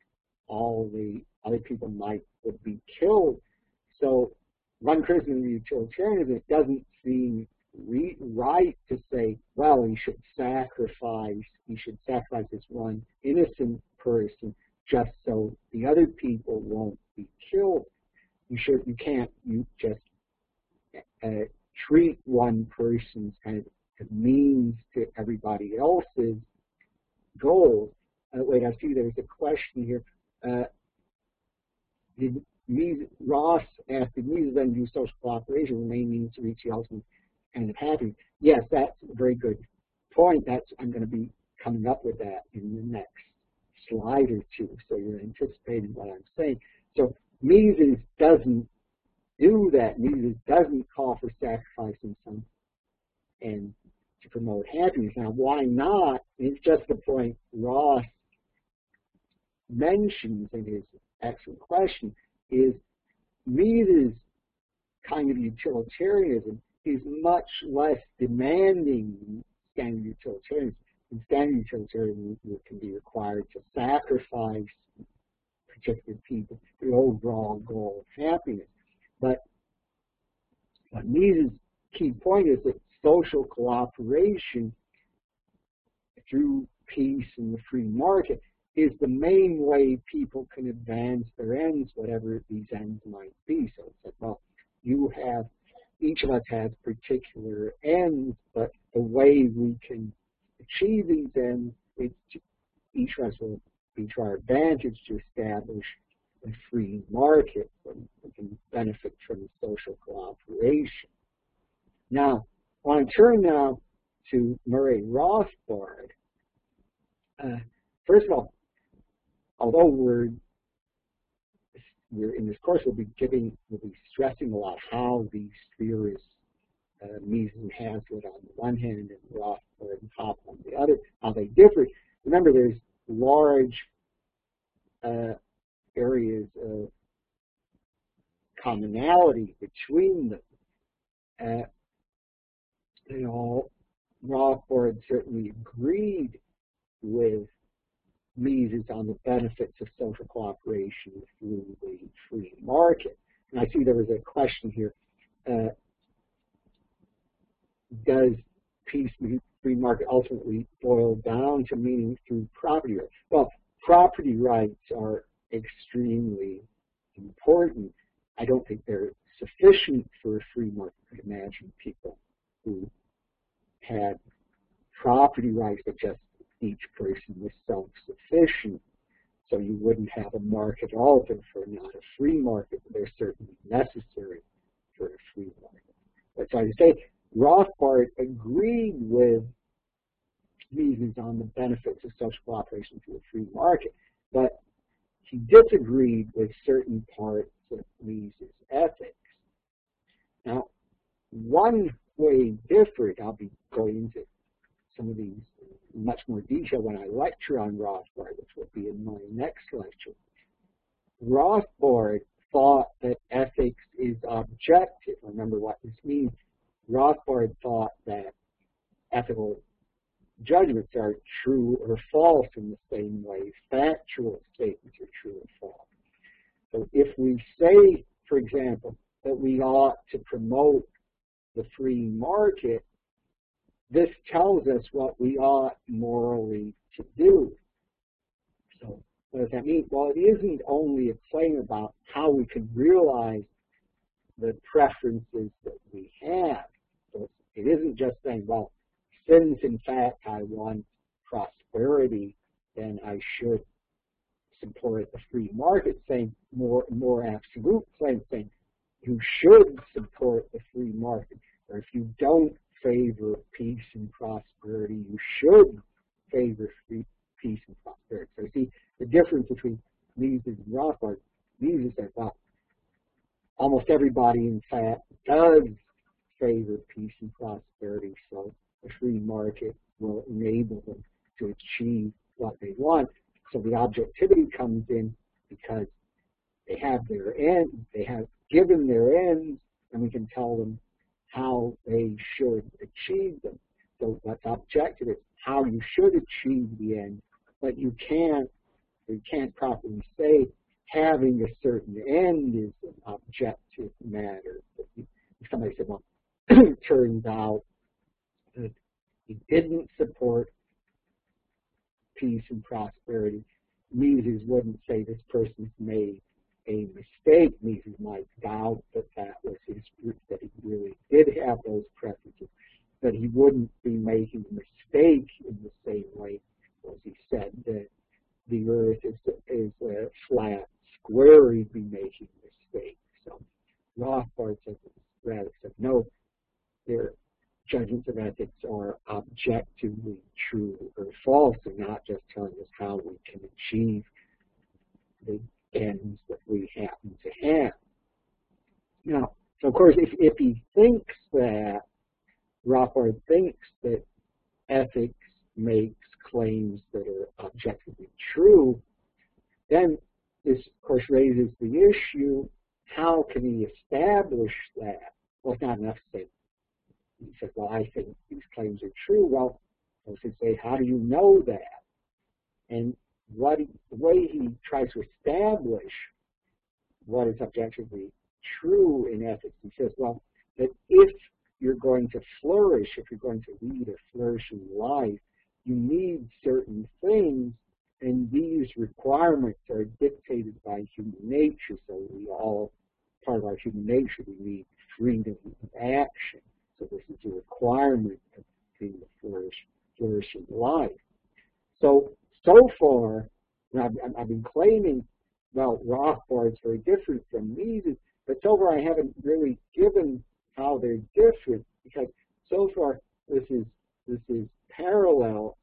S1: all the other people might would be killed. So one criticism of utilitarianism, it doesn't seem re right to say, well, he should sacrifice, he should sacrifice this one innocent person just so the other people won't be killed. You should, you can't, you just uh, treat one person's kind of means to everybody else's goals. Uh, wait, I see there's a question here. Uh, did Mises, Ross asked, did Mises then use social cooperation as the main means to reach the ultimate end of happiness? Yes, that's a very good point. That's, I'm going to be coming up with that in the next slide or two, so you're anticipating what I'm saying. So Mises doesn't do that. Mises doesn't call for sacrificing some and to promote happiness. Now, why not? It's just the point Ross mentions in his excellent question, is Mises' kind of utilitarianism is much less demanding standard utilitarianism. In standard utilitarianism, you can be required to sacrifice particular people for the overall goal of happiness. But, but Mises' key point is that social cooperation through peace and the free market is the main way people can advance their ends, whatever these ends might be. So it's like, well, you have, each of us has particular ends, but the way we can achieve these ends, it's, each of us will be to our advantage to establish a free market where we can benefit from social cooperation. Now, I want to turn now to Murray Rothbard. Uh, first of all, although we're, we're in this course, we'll be giving, we'll be stressing a lot how these theorists, uh, Mises and Hazlitt on the one hand and Rothbard and Hoppe on the other, how they differ. Remember, there's large uh, areas of commonality between them. Uh, you know, Rothbard certainly agreed with Mises on the benefits of social cooperation through the free market. And I see there was a question here. Uh, does peace and free market ultimately boil down to meaning through property rights? Well, property rights are extremely important. I don't think they're sufficient for a free market. I could imagine people who had property rights, but just each person was self-sufficient. So you wouldn't have a market at all, therefore not a free market, but they're certainly necessary for a free market. But so I would say Rothbard agreed with Mises on the benefits of social cooperation through a free market, but he disagreed with certain parts of Mises' ethics. Now, one way different, I'll be going into some of these in much more detail when I lecture on Rothbard, which will be in my next lecture. Rothbard thought that ethics is objective. Remember what this means. Rothbard thought that ethical judgments are true or false in the same way factual statements are true or false. So if we say, for example, that we ought to promote the free market, this tells us what we ought morally to do. So what does that mean? Well, it isn't only a claim about how we can realize the preferences that we have. So it isn't just saying, well, since in fact I want prosperity, then I should support the free market, saying more more absolute claim, saying you should support the free market. Or if you don't favor peace and prosperity, you should favor free, peace and prosperity. So you see the difference between Mises and Rothbard. Mises said, well, almost everybody in fact does favor peace and prosperity, so the free market will enable them to achieve what they want. So the objectivity comes in because they have their end, they have given their ends, and we can tell them how they should achieve them. So what's objective is how you should achieve the end, but you can't you can't properly say having a certain end is an objective matter. If somebody said, well, it turns out that he didn't support peace and prosperity, Mises wouldn't say this person's made a mistake. Mises might doubt that that was his, that he really did have those preferences, but he wouldn't be making a mistake in the same way as he said that the earth is, is a flat square, he'd be making mistakes. So Rothbard said, rather said, no, their judgments of ethics are objectively true or false. They're not just telling us how we can achieve the ends that we happen to have. Now, so of course, if, if he thinks that, Rothbard thinks that ethics makes claims that are objectively true, then this, of course, raises the issue, how can he establish that? Well, it's not enough to say he said, well, I think these claims are true. Well, I was going to say, how do you know that? And what he, the way he tries to establish what is objectively true in ethics, he says, well, that if you're going to flourish, if you're going to lead a flourishing life, you need certain things, and these requirements are dictated by human nature. So we all, part of our human nature, we need freedom of action. So this is a requirement of being a flourish, flourishing life. So, so far, I've, I've been claiming, well, Rothbard is very different from Mises, but so far I haven't really given how they're different, because so far this is this is parallel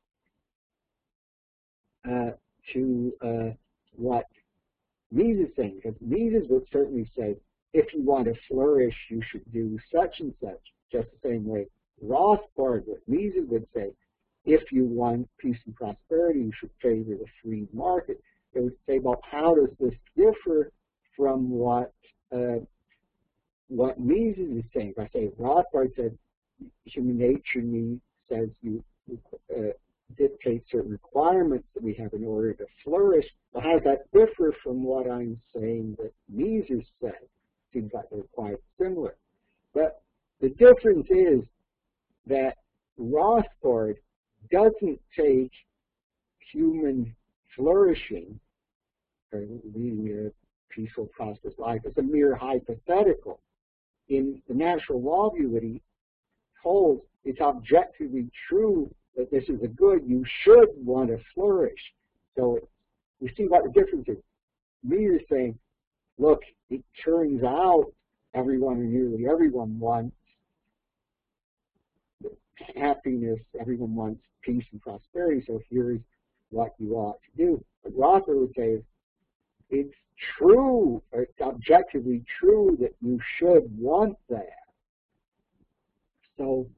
S1: uh, to uh, what Mises is saying. Because Mises would certainly say, if you want to flourish, you should do such and such, just the same way Rothbard would. Mises would say, if you want peace and prosperity, you should favor the free market. They would say, well, how does this differ from what uh, what Mises is saying? If I say Rothbard said human nature needs, says you uh, dictate certain requirements that we have in order to flourish. Well, how does that differ from what I'm saying that Mises said? Seems like they're quite similar. But the difference is that Rothbard doesn't take human flourishing or leading a peaceful, prosperous life as a mere hypothetical. In the natural law view that he holds, it's objectively true that this is a good. You should want to flourish. So we see what the difference is. Mises is saying, look, it turns out everyone or nearly everyone wants happiness, everyone wants peace and prosperity, so here's what you ought to do. But Rothbard would say, it's true, or it's objectively true that you should want that. So,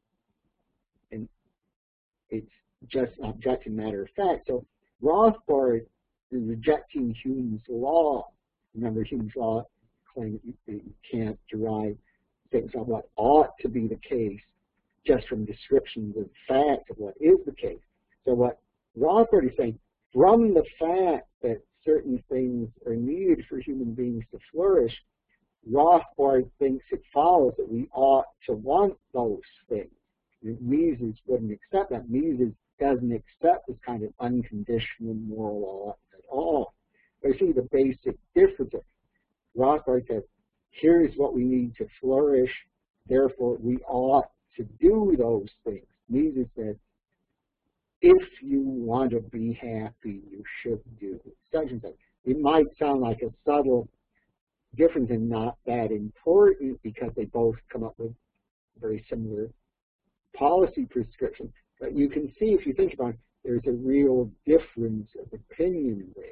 S1: and it's just an objective matter of fact. So Rothbard is rejecting Hume's law. Remember, Hume's law claims that you can't derive things on what ought to be the case just from descriptions of fact of what is the case. So what Rothbard is saying, from the fact that certain things are needed for human beings to flourish, Rothbard thinks it follows that we ought to want those things. Mises wouldn't accept that. Mises doesn't accept this kind of unconditional moral law at all. But you see the basic difference. Rothbard says, here's what we need to flourish, therefore we ought to do those things. Mises says, if you want to be happy, you should do such and such. It might sound like a subtle difference and not that important because they both come up with very similar policy prescriptions. But you can see, if you think about it, there's a real difference of opinion there.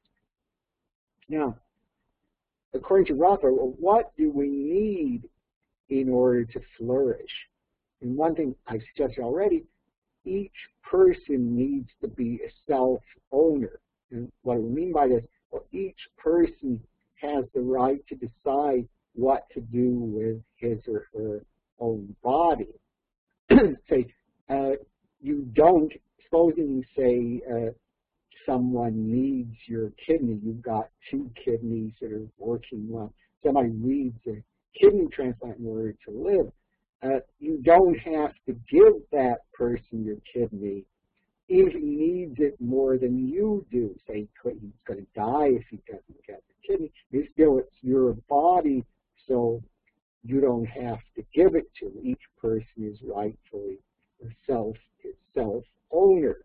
S1: Now, according to Rothbard, well, what do we need in order to flourish? And one thing I've suggested already, each person needs to be a self-owner. And what we mean by this, well, each person has the right to decide what to do with his or her own body. Say, uh, you don't, supposing, say, uh, someone needs your kidney, you've got two kidneys that are working well, somebody needs a kidney transplant in order to live, uh, you don't have to give that person your kidney if he needs it more than you do. Say he's going to die if he doesn't get the kidney. It's still, it's your body, so you don't have to give it to him. Each person is rightfully self, self-owner.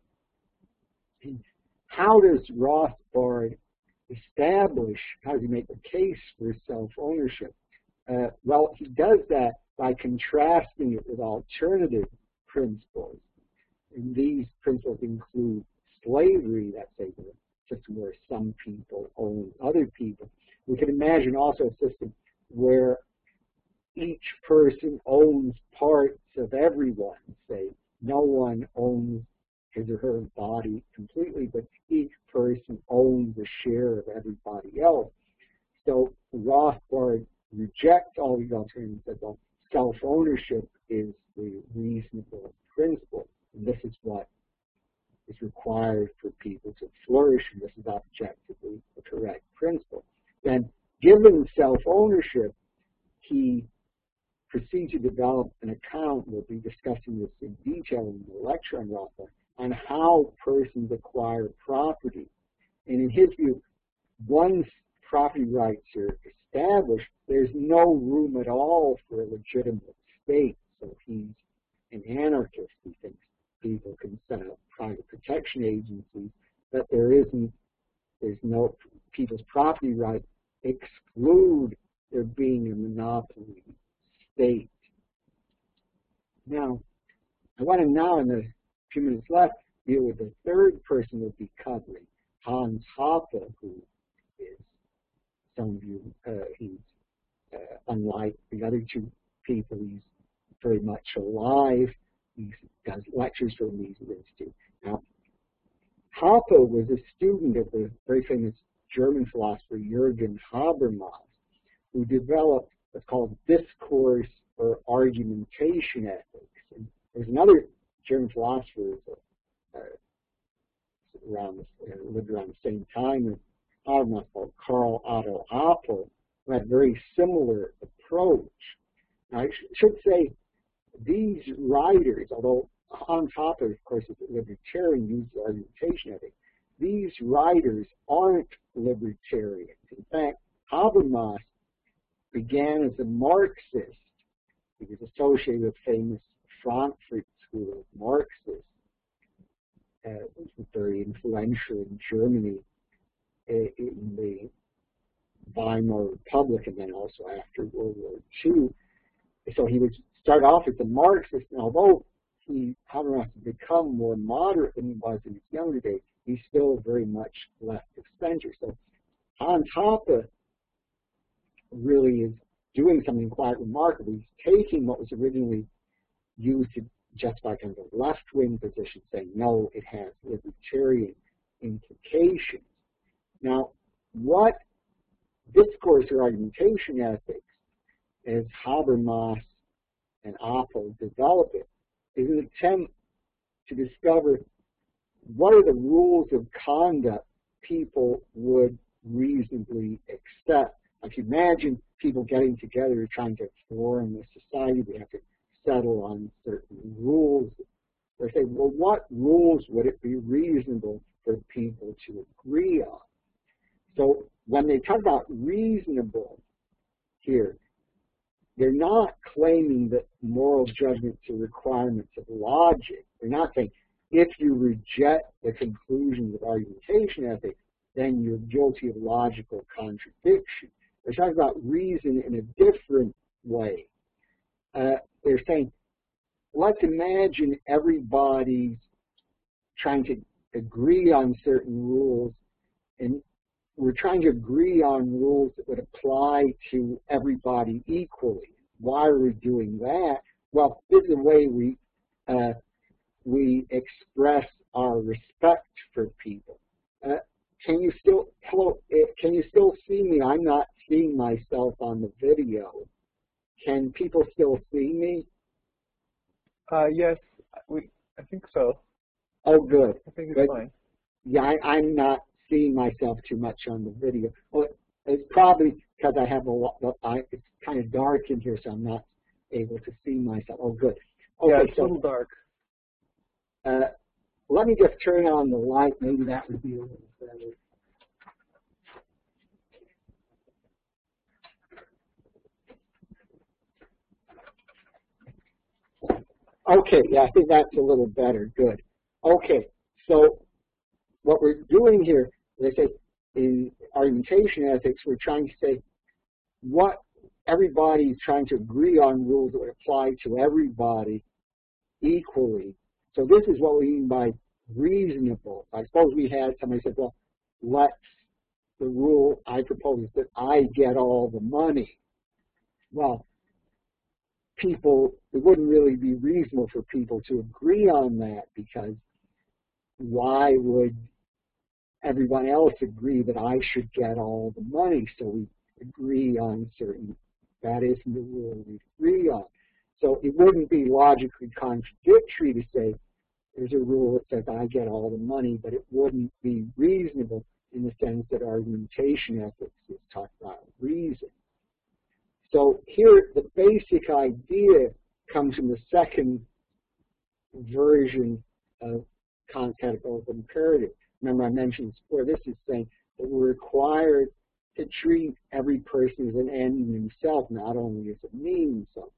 S1: How does Rothbard establish, how does he make the case for self-ownership? Uh, well, he does that by contrasting it with alternative principles. And these principles include slavery, that's a system where some people own other people. We can imagine also a system where each person owns parts of everyone. Say, no one owns his or her body completely, but each person owns a share of everybody else. So Rothbard rejects all these alternatives and says, well, self-ownership is the reasonable principle. And this is what is required for people to flourish, and this is objectively the correct principle. Then, given self-ownership, he proceeds to develop an account. We'll be discussing this in detail in the lecture on Rothbard, on how persons acquire property. And in his view, once property rights are established, there's no room at all for a legitimate state. So he's an anarchist. He thinks people can set up private protection agencies, but there isn't, there's no, people's property rights exclude there being a monopoly state. Now, I want to now, in the few minutes left, deal with the third person we'll be covering, Hans Hoppe, who is, some of you, uh, he's uh, unlike the other two people, he's very much alive. He does lectures for the Mises Institute. Now, Hoppe was a student of the very famous German philosopher Jürgen Habermas, who developed what's called discourse or argumentation ethics. And there's another German philosopher uh, around, uh, lived around the same time as Habermas, called Karl Otto Appel, who had a very similar approach. Now, I sh should say these writers, although Hans Hoppe, of course, is a libertarian, uses argumentation ethics, these writers aren't libertarians. In fact, Habermas began as a Marxist. He was associated with the famous Frankfurt School of Marxists. Uh, it was very influential in Germany uh, in the Weimar Republic and then also after World War Two. So he would start off as a Marxist, and although he, Habermas had become more moderate than he was in his younger days, he's still very much left of center. So Hans Hoppe really is doing something quite remarkable. He's taking what was originally used to justify kind of a left-wing position, saying, no, it has libertarian implications. Now, what discourse or argumentation ethics, as Habermas and Appel develop it, is an attempt to discover what are the rules of conduct people would reasonably accept. If you imagine people getting together trying to form a society, they have to settle on certain rules. They say, well, what rules would it be reasonable for people to agree on? So when they talk about reasonable here, they're not claiming that moral judgments are requirements of logic. They're not saying, if you reject the conclusions of argumentation ethics, then you're guilty of logical contradiction. They're talking about reason in a different way. Uh, they're saying, let's imagine everybody's trying to agree on certain rules, and we're trying to agree on rules that would apply to everybody equally. Why are we doing that? Well, this is the way we uh, we express our respect for people. Uh, can you still hello? Can you still see me? I'm not seeing myself on the video. Can people still see me?
S2: Uh, yes, we. I think so.
S1: Oh, good.
S2: I think it's
S1: good.
S2: fine.
S1: Yeah, I, I'm not seeing myself too much on the video. Well, it's probably because I have a lot. I, it's kind of dark in here, so I'm not able to see myself. Oh, good. Okay,
S2: yeah, it's
S1: so,
S2: a little dark.
S1: Uh, let me just turn on the light. Maybe that would be a little better. Okay, yeah, I think that's a little better. Good. Okay, so what we're doing here, as I say, in argumentation ethics, we're trying to say what everybody's trying to agree on rules that would apply to everybody equally. So this is what we mean by reasonable. I suppose we had somebody said, well, let's, the rule I propose is that I get all the money. Well, people, it wouldn't really be reasonable for people to agree on that, because why would everyone else agree that I should get all the money? So we agree on certain, that isn't the rule we agree on. wouldn't be logically contradictory to say there's a rule that says I get all the money, but it wouldn't be reasonable in the sense that argumentation ethics is talking about reason. So here, the basic idea comes from the second version of Kant's categorical imperative. Remember, I mentioned before, this is saying that we're required to treat every person as an end in himself, not only as a means. So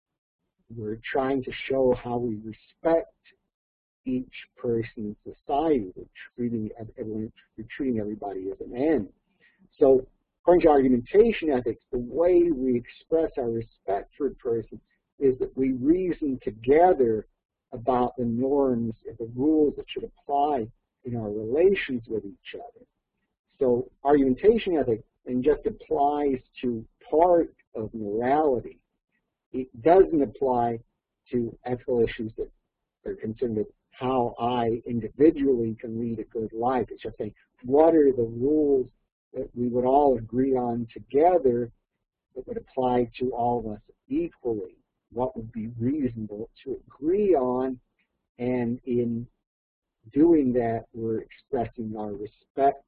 S1: we're trying to show how we respect each person in society. We're treating everyone, we're treating everybody as an end. So according to argumentation ethics, the way we express our respect for a person is that we reason together about the norms and the rules that should apply in our relations with each other. So argumentation ethics and just applies to part of morality. It doesn't apply to ethical issues that are concerned with how I individually can lead a good life. It's just saying, what are the rules that we would all agree on together that would apply to all of us equally? What would be reasonable to agree on? And in doing that, we're expressing our respect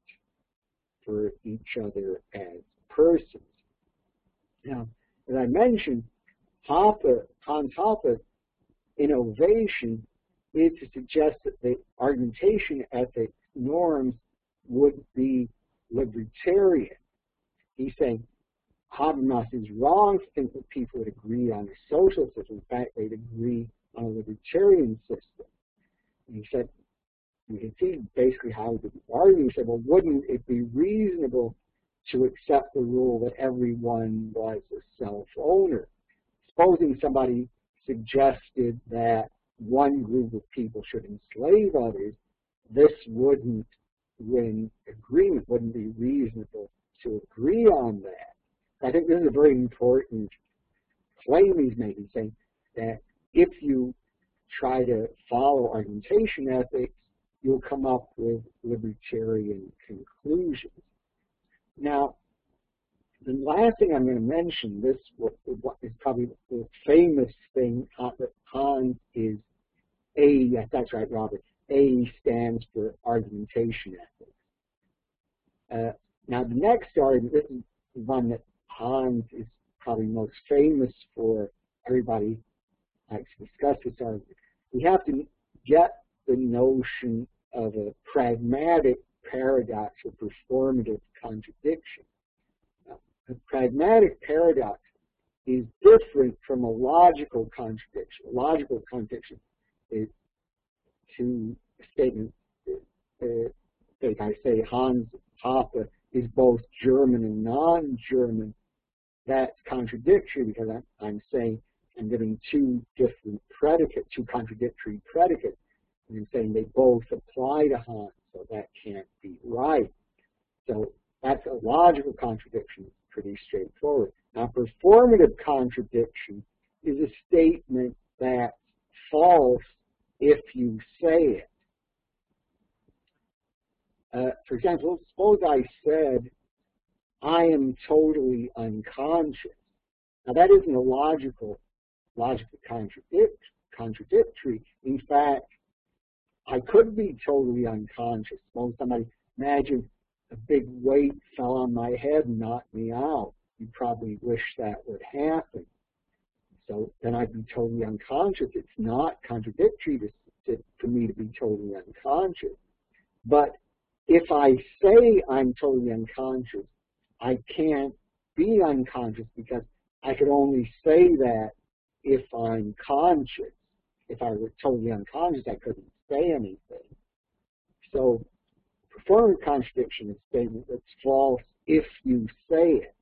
S1: for each other as persons. Now, as I mentioned, Hoppe, Hans Hoppe innovation is to suggest that the argumentation ethics norms would be libertarian. He's saying Habermas is wrong to think that people would agree on a social system. In fact, they'd agree on a libertarian system. And he said, you can see basically how he argued. He said, well, wouldn't it be reasonable to accept the rule that everyone was a self-owner? Supposing somebody suggested that one group of people should enslave others, this wouldn't win agreement, wouldn't be reasonable to agree on that. I think this is a very important claim he's making, saying that if you try to follow argumentation ethics, you'll come up with libertarian conclusions. Now, the last thing I'm going to mention, this is probably the famous thing that Hans is A, yes, that's right, Robert, A stands for argumentation ethics. Uh, now, the next argument, this is one that Hans is probably most famous for. Everybody likes to discuss this argument. We have to get the notion of a pragmatic paradox or performative contradiction. Now, a pragmatic paradox is different from a logical contradiction. A logical contradiction is two statements. Uh, like I say, Hans Hoppe is both German and non-German. That's contradictory because I'm, I'm saying I'm giving two different predicates, two contradictory predicates, and I'm saying they both apply to Hans, so that can't be right. So that's a logical contradiction. It's pretty straightforward. Now, performative contradiction is a statement that's false if you say it. Uh, for example, suppose I said, I am totally unconscious. Now, that isn't a logical, logically contradict, contradictory. In fact, I could be totally unconscious. Suppose somebody, imagine a big weight fell on my head and knocked me out. You probably wish that would happen. So then I'd be totally unconscious. It's not contradictory to, to, for me to be totally unconscious. But if I say I'm totally unconscious, I can't be unconscious because I could only say that if I'm conscious. If I were totally unconscious, I couldn't say anything. So performative contradiction is a statement that's false if you say it.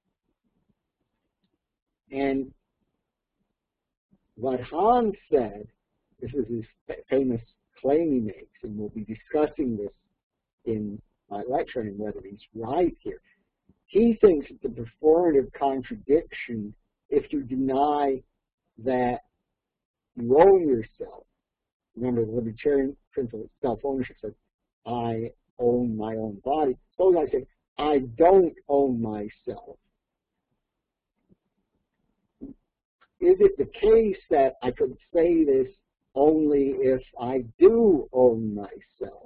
S1: And what Hans said, this is his famous claim he makes, and we'll be discussing this in my lecture and whether he's right here. He thinks it's a performative contradiction if you deny that you own yourself. Remember, the libertarian principle of self-ownership says, I own my own body. Suppose I say, I don't own myself. is it the case that I could say this only if I do own myself?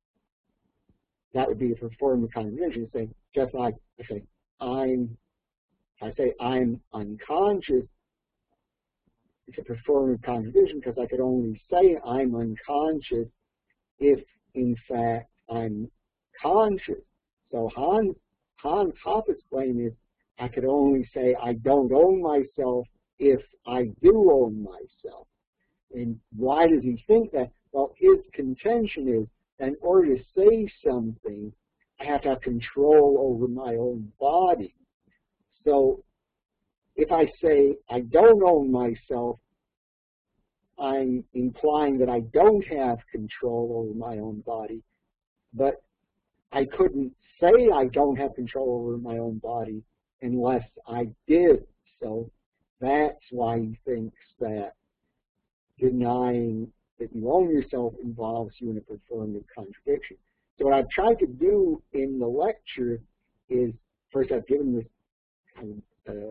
S1: That would be a performative contradiction. Say, just like I say, I'm, I say I'm unconscious, it's a performative contradiction because I could only say I'm unconscious if, in fact, I'm conscious. So Han, Hans Hoppe's claim is I could only say I don't own myself if I do own myself. And why does he think that? Well, his contention is that in order to say something, I have to have control over my own body. So if I say I don't own myself, I'm implying that I don't have control over my own body, but I couldn't say I don't have control over my own body unless I did. So that's why he thinks that denying that you own yourself involves you in a performative contradiction. So what I've tried to do in the lecture is, first I've given this kind of uh,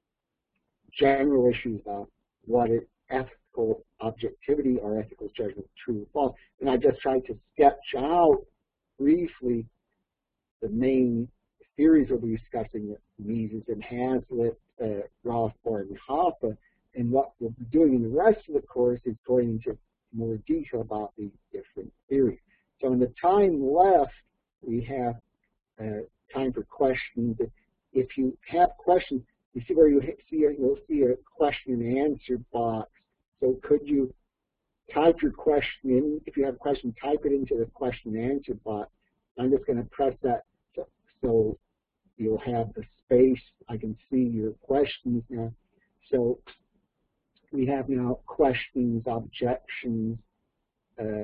S1: general issues about what is ethical objectivity or ethical judgment, true or false, and I just tried to sketch out briefly the main theories we'll be discussing, Mises and Hazlitt, uh, Rothbard and Hoppe, and what we'll be doing in the rest of the course is going into more detail about these different theories. So in the time left, we have uh, time for questions. If you have questions, you see where you see a, you'll see a question and answer box. So could you type your question in? If you have a question, type it into the question and answer box. I'm just going to press that so, so you'll have the space. I can see your questions now. So we have now questions, objections, uh,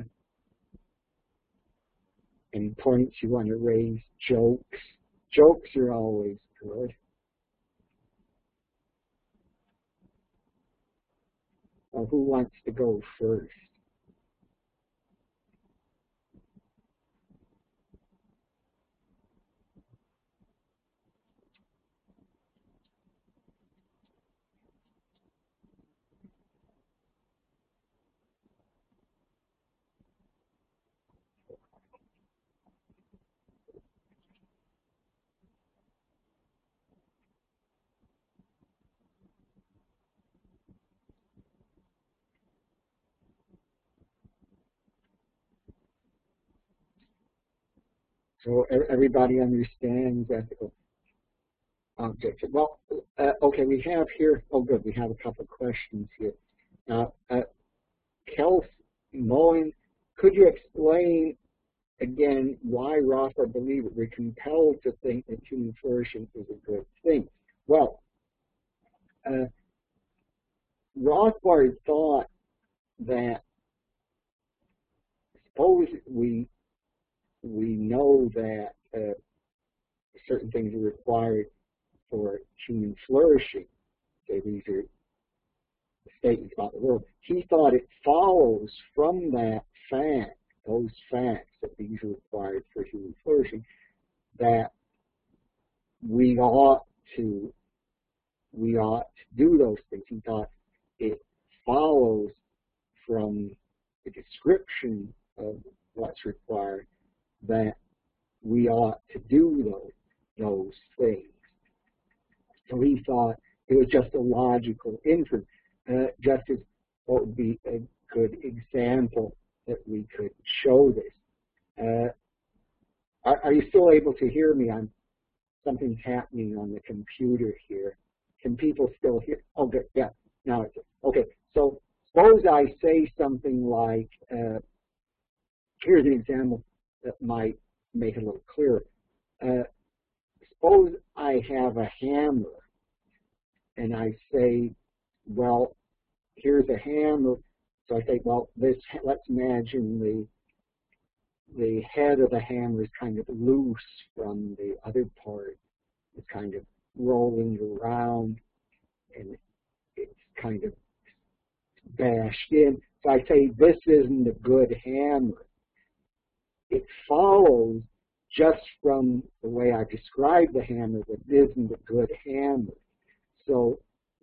S1: any points you want to raise, jokes. Jokes are always good. Well, who wants to go first? So everybody understands ethical objectivity. Well, uh, okay, we have here, oh good, we have a couple of questions here. Uh, uh, Kelsey Moen, could you explain again why Rothbard believed we're compelled to think that human flourishing is a good thing? Well, uh, Rothbard thought that suppose we we know that uh, certain things are required for human flourishing. So these are statements about the world. He thought it follows from that fact, those facts that these are required for human flourishing, that we ought to we ought to do those things. He thought it follows from the description of what's required that we ought to do those, those things. So he thought it was just a logical inference, uh, just as what would be a good example that we could show this. Uh, are, are you still able to hear me? I'm, something's happening on the computer here. Can people still hear? Oh, good. Yeah. Now it's okay. So suppose I say something like, uh, here's an example that might make it a little clearer. Uh, suppose I have a hammer, and I say, well, here's a hammer. So I say, well, this, let's imagine the the head of the hammer is kind of loose from the other part. It's kind of rolling around, and it's kind of bashed in. So I say, this isn't a good hammer. It follows just from the way I describe the hammer that it isn't a good hammer. So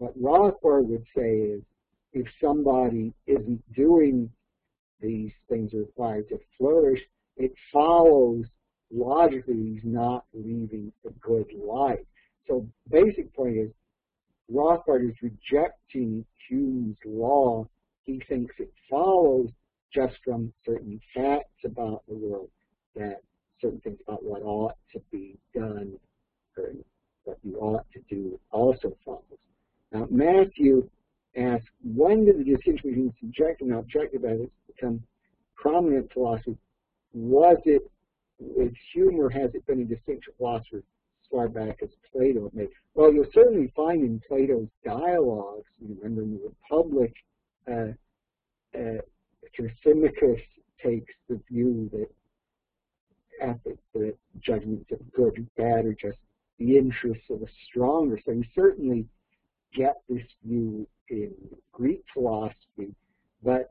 S1: what Rothbard would say is, if somebody isn't doing these things required to flourish, it follows logically he's not leading a good life. So basic point is, Rothbard is rejecting Hume's law. He thinks it follows just from certain facts about the world that certain things about what ought to be done or what you ought to do also follows. Now, Matthew asks, when did the distinction between subjective and objective ethics become prominent in philosophy? Was it with Hume, or has it been a distinction of philosophy as far back as Plato made? Well, you'll certainly find in Plato's dialogues, you remember in the Republic, uh, uh, Thrasymachus takes the view that ethics, that judgments of good and bad are just the interests of the stronger. So you certainly get this view in Greek philosophy, but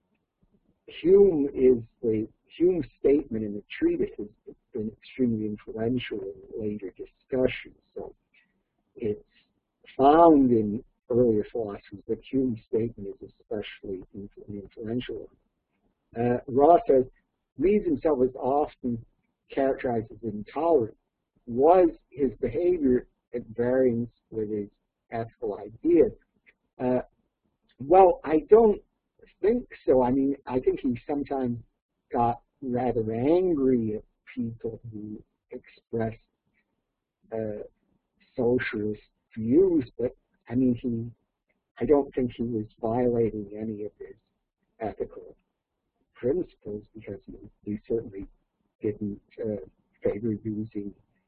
S1: Hume is the Hume's statement in the treatise has been extremely influential in later discussions. So it's found in earlier philosophies, but Hume's statement is especially influential. Uh, Ross says, Leeds himself is often characterized as intolerant. Was his behavior at variance with his ethical ideas? Uh, well, I don't think so. I mean, I think he sometimes got rather angry at people who expressed uh, socialist views, but I mean, he, I don't think he was violating any of his ethical principles, because he, he certainly didn't uh, favor using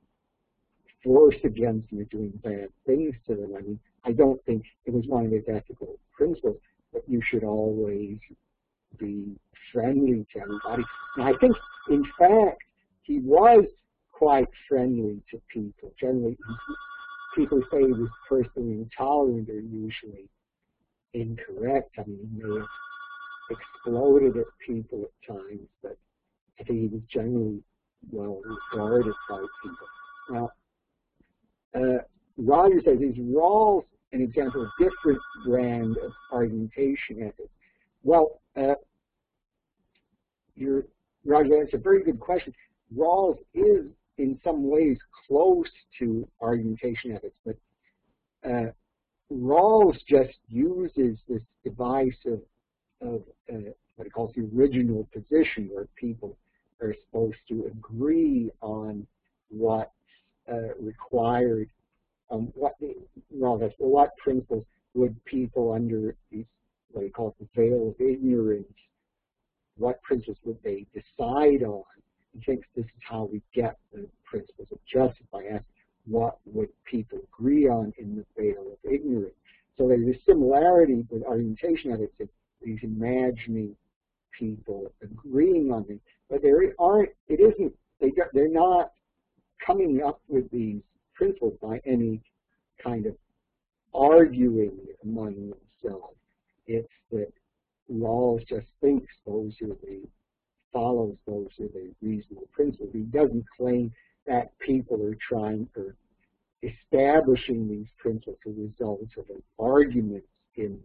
S1: force against them or doing bad things to them. I mean, I don't think it was one of his ethical principles that you should always be friendly to everybody. And I think, in fact, he was quite friendly to people. Generally, people who say he was personally intolerant are usually incorrect. I mean, he may have exploded at people at times, but I think he was generally well regarded by people. Now, uh, Roger says, is Rawls an example of different brand of argumentation ethics? Well, uh, you're, Roger, that's a very good question. Rawls is in some ways close to argumentation ethics, but uh, Rawls just uses this device of, of uh, what he calls the original position, where people are supposed to agree on what uh, required, um, what, well, that's, well, what principles would people under these, what he calls the veil of ignorance, what principles would they decide on? He thinks this is how we get the principles of justice, by asking what would people agree on in the veil of ignorance. So there's a similarity with argumentation ethics, that he's imagining people agreeing on things, but there aren't, it isn't, they, they're not coming up with these principles by any kind of arguing among themselves. It's that Rawls just thinks those are the, follows those are the reasonable principles. He doesn't claim that people are trying, or establishing these principles as a result of an argument in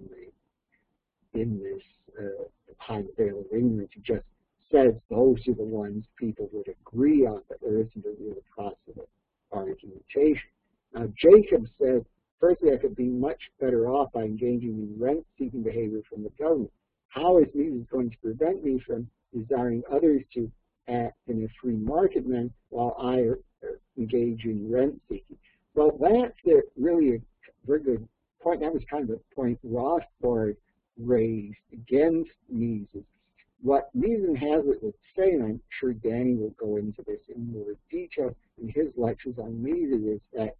S1: the, in this uh, behind the veil of ignorance. He just says those are the ones people would agree on, but there isn't a real process of argumentation. Now, Jacob says, firstly, I could be much better off by engaging in rent-seeking behavior from the government. How is Mises going to prevent me from desiring others to act in a free market manner while I engage in rent-seeking? Well, that's a, really a very good point. That was kind of a point Rothbard raised against Mises. What Mises has it would say, and I'm sure Danny will go into this in more detail in his lectures on Mises, is that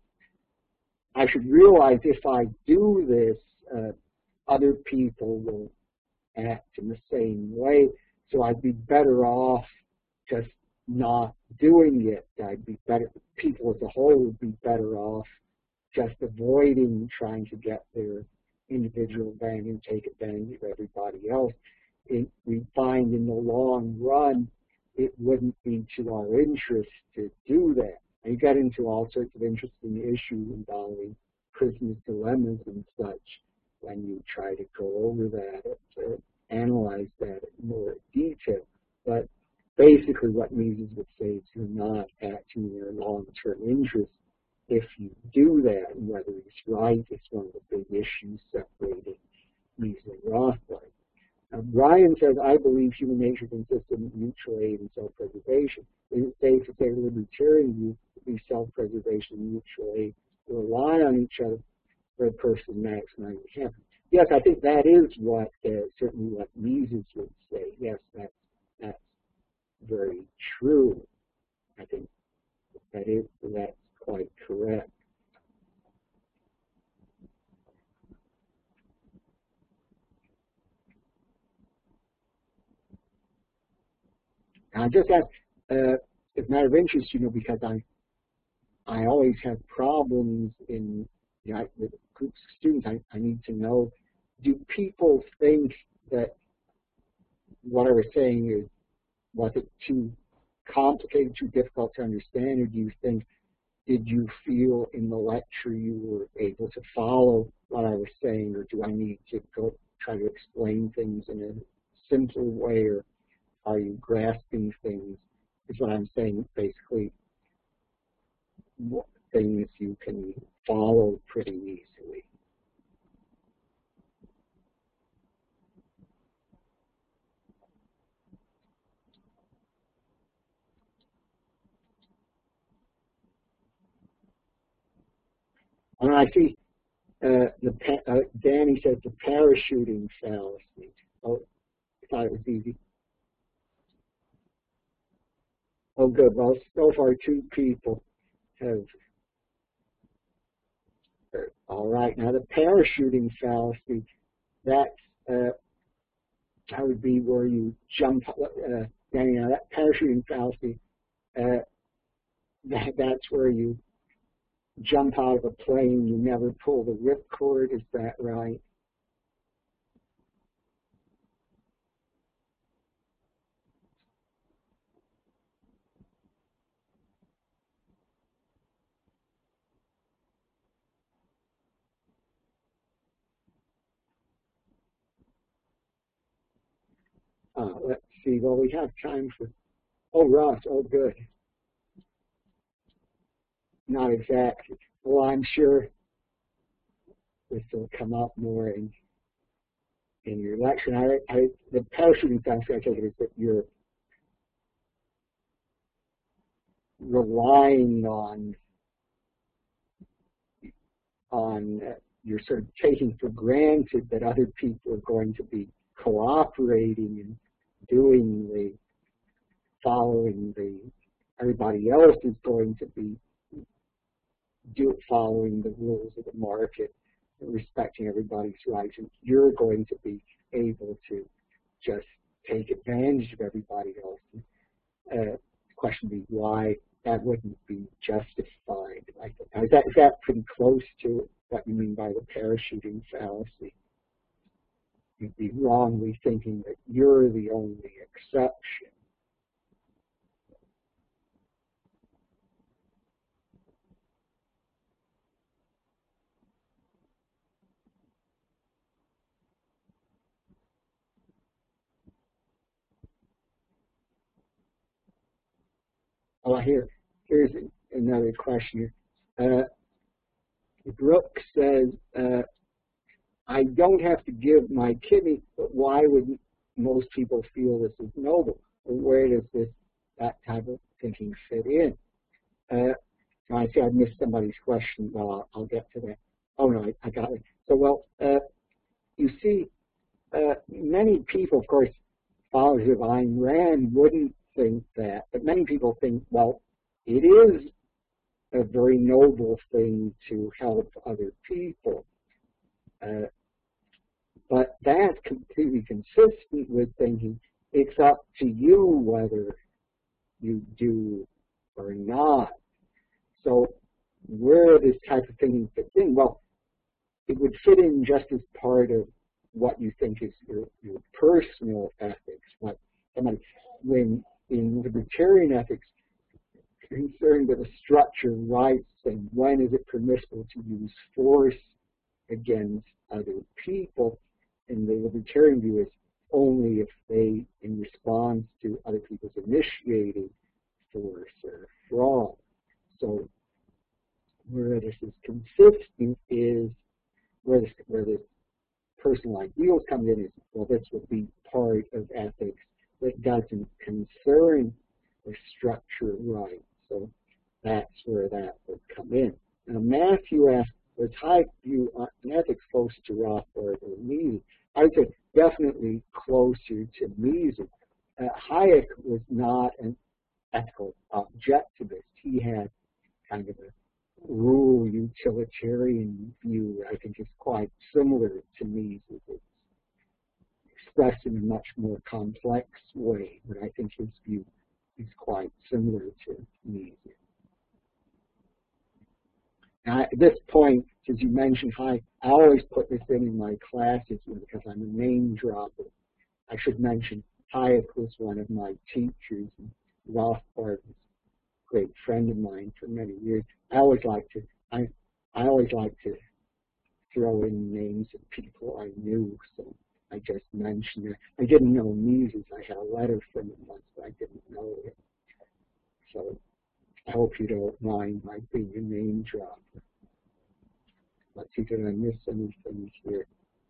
S1: I should realize if I do this, uh, other people will act in the same way, so I'd be better off just not doing it. I'd be better, people as a whole would be better off just avoiding trying to get their individual advantage and take advantage of everybody else. It, we find in the long run, it wouldn't be to our interest to do that. And you get into all sorts of interesting issues involving prisoner's dilemmas and such when you try to go over that, to analyze that in more detail. But basically what Mises would say is you're not acting in your long-term interest if you do that, and whether he's right is one of the big issues separating Mises and Rothbard. Now, Brian says, I believe human nature consists of mutual aid and self-preservation. Is it safe to say libertarian view would be self-preservation and mutual aid rely on each other for a person maximizing happiness? Yes, I think that is what, uh, certainly what Mises would say. Yes, that, that's very true. I think that is, that's quite correct. I just have, uh, it's a matter of interest, you know, because I, I always have problems in, you know, with groups of students. I, I need to know, do people think that what I was saying is, was it too complicated, too difficult to understand, or do you think, did you feel in the lecture you were able to follow what I was saying, or do I need to go try to explain things in a simpler way, or are you grasping things, is what I'm saying, basically things you can follow pretty easily. And I see uh, the uh, Danny says the parachuting fallacy. Oh, I thought it was easy. Oh, good. Well, so far two people have. All right. Now the parachuting fallacy, that's uh, that would be where you jump. Uh, Danny, now that parachuting fallacy, uh, that, that's where you jump out of a plane, you never pull the ripcord, is that right? Uh, let's see, well, we have time for, oh, Ross, oh, good. Not exactly. Well, I'm sure this will come up more in in your lecture. I, I, the parachuting fallacy, I take it, is that you're relying on, on uh, you're sort of taking for granted that other people are going to be cooperating and doing the, following the, everybody else is going to be do following the rules of the market, respecting everybody's rights, and you're going to be able to just take advantage of everybody else. Uh, the question would be why that wouldn't be justified. Like, is that, is that pretty close to what you mean by the parachuting fallacy? You'd be wrongly thinking that you're the only exception. Oh, here, here's another question. Uh, Brooke says, uh, I don't have to give my kidney, but why would most people feel this is noble? Or where does this, that type of thinking fit in? Uh, I see I missed somebody's question. Well, I'll, I'll get to that. Oh, no, I, I got it. So, well, uh, you see, uh, many people, of course, followers of Ayn Rand wouldn't think that, but many people think, well, it is a very noble thing to help other people. Uh, but that's completely consistent with thinking it's up to you whether you do or not. So where this type of thinking fits in, well, it would fit in just as part of what you think is your, your personal ethics. What somebody, when in libertarian ethics, concerned with the structure of rights and when is it permissible to use force against other people. And the libertarian view is only if they, in response to other people's initiating force or fraud. So where this is consistent is where this, where this personal ideals come in is, well, this would be part of ethics that doesn't concern or structure right. So that's where that would come in. Now, Matthew asked, was Hayek view on ethics close to Rothbard or Mises? I would say definitely closer to Mises. Uh, Hayek was not an ethical objectivist. He had kind of a rule utilitarian view. I think is quite similar to Mises. It's expressed in a much more complex way, but I think his view is quite similar to Mises. Now, at this point, since you mentioned Hayek, I always put this in in my classes because I'm a name dropper. I should mention Hayek was one of my teachers, and Rothbard was a great friend of mine for many years. I always like to I I always like to throw in names of people I knew, so I just mentioned it. I didn't know Mises. I had a letter from him once, but I didn't know it. So I hope you don't mind my being a name dropper. Let's see, did I miss anything here?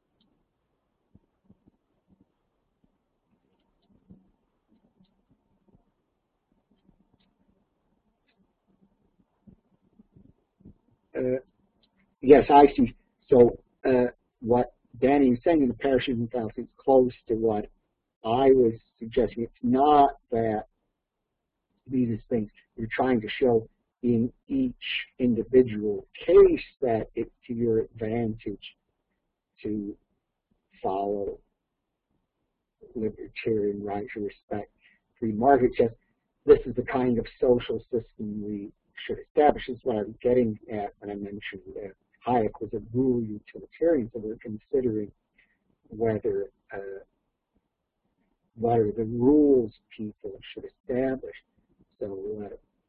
S1: Uh, yes, I see. So uh, what Danny was saying in the parachuting fallacy is close to what I was suggesting. It's not that these things you're trying to show in each individual case that it's to your advantage to follow libertarian rights or respect free market. Just this is the kind of social system we should establish. Is what I'm getting at when I mentioned that Hayek was a rule utilitarian, so we're considering whether uh, what are the rules people should establish. So, uh,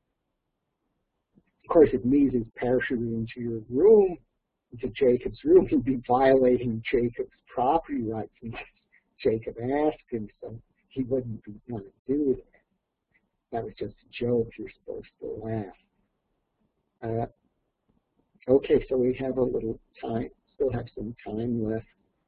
S1: of course, if Mises parachuted into your room, into Jacob's room, he'd be violating Jacob's property rights unless Jacob asked him, so he wouldn't be want to do that. That was just a joke. You're supposed to laugh. Uh, okay, so we have a little time, still have some time left.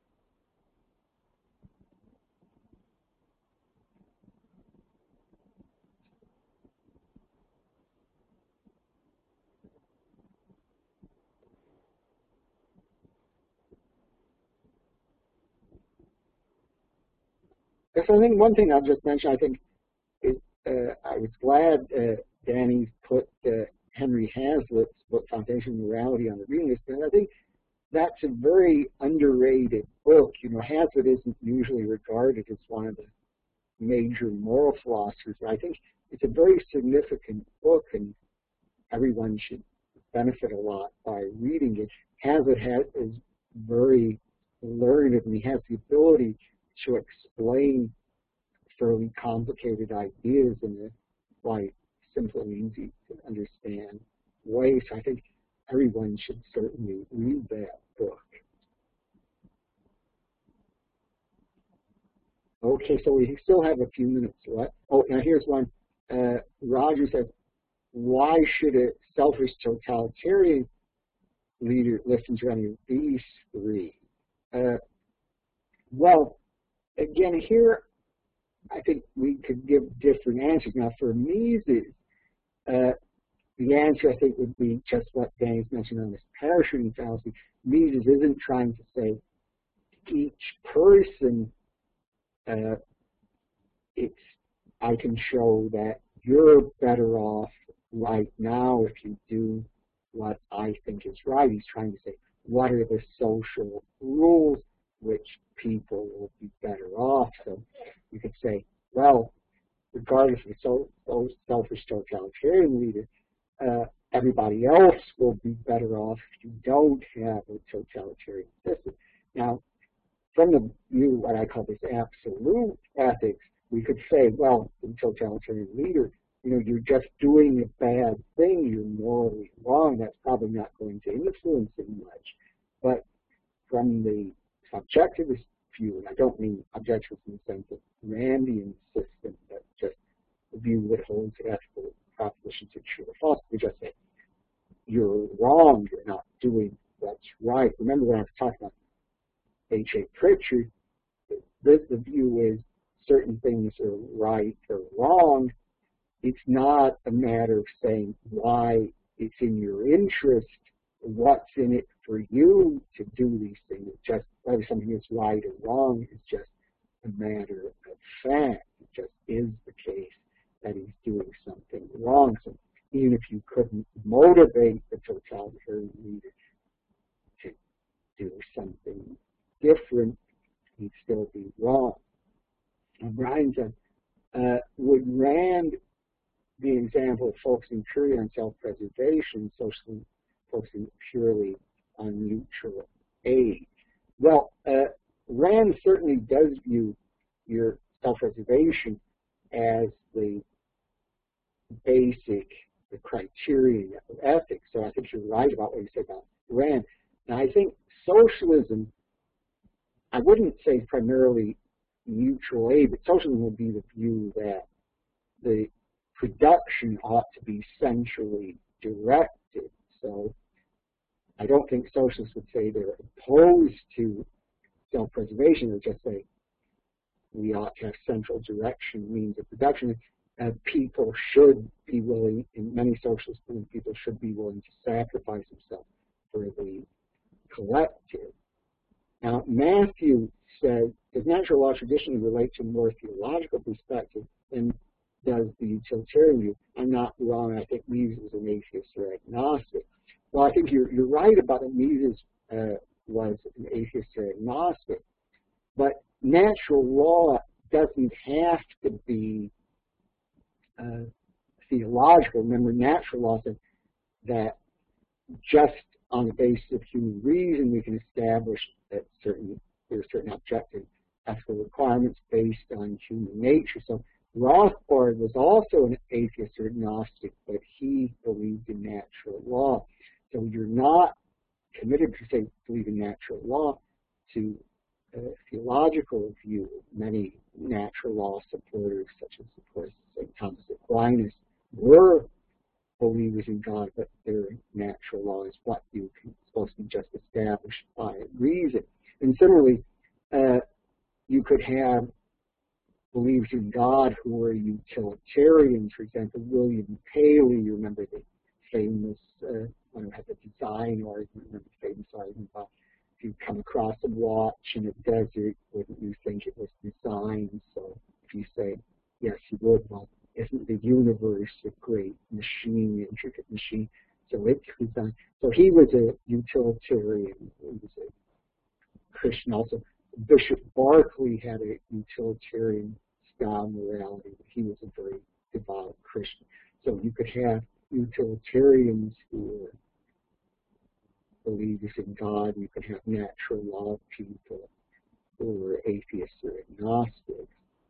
S1: Yes, I think one thing I'll just mention, I think, is uh, I was glad uh, Danny put uh, Henry Hazlitt's book, Foundation of Morality, on the reading list, and I think that's a very underrated book. You know, Hazlitt isn't usually regarded as one of the major moral philosophers, but I think it's a very significant book, and everyone should benefit a lot by reading it. Hazlitt has, is very learned, and he has the ability to explain fairly complicated ideas in a quite simple and easy to understand way. So I think everyone should certainly read that book. Okay, so we still have a few minutes left. Oh, now here's one. Uh, Roger says, why should a selfish totalitarian leader listen to any of these three? Uh, well, again, here I think we could give different answers. Now, for Mises, uh, the answer I think would be just what Danny's mentioned on this parachuting fallacy. Mises isn't trying to say each person, uh, it's, I can show that you're better off right now if you do what I think is right. He's trying to say, what are the social rules which people will be better off? So you could say, well, regardless of the so, so selfish totalitarian leader, uh, everybody else will be better off if you don't have a totalitarian system. Now, from the view, what I call this absolute ethics, we could say, well, the totalitarian leader you know, you're just doing a bad thing, you're morally wrong, that's probably not going to influence it much. But from the subjectivist view, and I don't mean objectivist in the sense of Randian system, but just the view that holds ethical propositions are true or false, we just say, you're wrong, you're not doing what's right. Remember when I was talking about H A Pritchard, the, the view is certain things are right or wrong. It's not a matter of saying why it's in your interest, what's in it for you to do these things. It's just whether something is right or wrong is just a matter of fact. It just is the case that he's doing something wrong. So even if you couldn't motivate the totalitarian leader to do something different, he'd still be wrong. And Brian said, uh, would Rand be an example of focusing purely on self-preservation, socially focusing purely on mutual aid? Well, uh, Rand certainly does view your self-preservation as the basic the criterion of ethics. So I think you're right about what you said about Rand. Now I think socialism, I wouldn't say primarily mutual aid, but socialism would be the view that the production ought to be centrally directed. So I don't think socialists would say they're opposed to self-preservation. They would just say we ought to have central direction means of production. Uh, people should be willing, in many socialists believe people should be willing to sacrifice themselves for the collective. Now, Matthew says, does natural law traditionally relate to a more theological perspective than does the utilitarian view? I'm not wrong. I think Mises is an atheist or agnostic. Well, I think you're, you're right about it. Mises uh, was an atheist or agnostic. But natural law doesn't have to be uh, theological. Remember, natural law says that just on the basis of human reason we can establish that certain there are certain objective ethical requirements based on human nature. So Rothbard was also an atheist or agnostic, but he believed in natural law. So you're not committed to say believe in natural law to a theological view. Many natural law supporters, such as of course Saint Thomas Aquinas, were believers in God, but their natural law is what you can supposed to be just established by reason. And similarly, uh, you could have believers in God who were utilitarians. For example, William Paley, you remember the famous, uh, one who had the design argument, remember the famous argument about if you come across a watch in a desert, wouldn't you think it was designed? So if you say, yes, you would, well, isn't the universe a great machine, intricate machine? So it's designed. So he was a utilitarian. He was a Christian also. Bishop Berkeley had a utilitarian style morality, but he was a very devout Christian. So you could have utilitarians who were believers in God. You could have natural law people who were atheists or agnostics.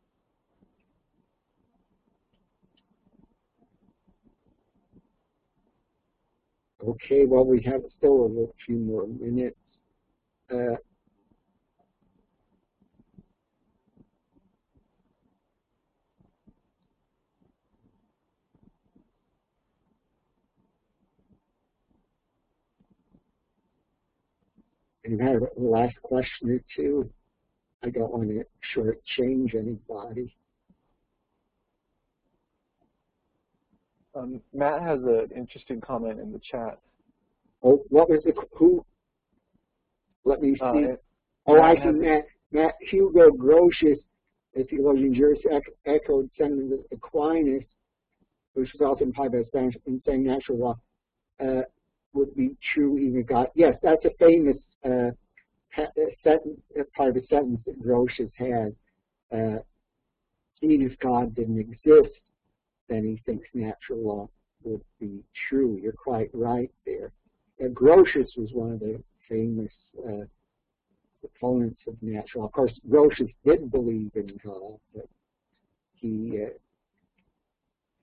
S1: Okay, well, we have still a few more minutes. Uh, and I have a last question or two. I don't want to shortchange anybody.
S2: Um, Matt has an interesting comment in the chat.
S1: Oh, what was it? Who? Let me see.
S2: Uh,
S1: oh, I see Matt, Matt Hugo Grotius, a theologian Juris echoed Senator Aquinas, which was also implied by Spanish, in saying natural law uh, would be true even God. Yes, that's a famous uh, sentence, part of a sentence that Grotius had. Uh, even if God didn't exist, then he thinks natural law would be true. You're quite right there. Uh, Grotius was one of the famous uh, opponents of natural law. Of course, Grotius did believe in God, but he uh,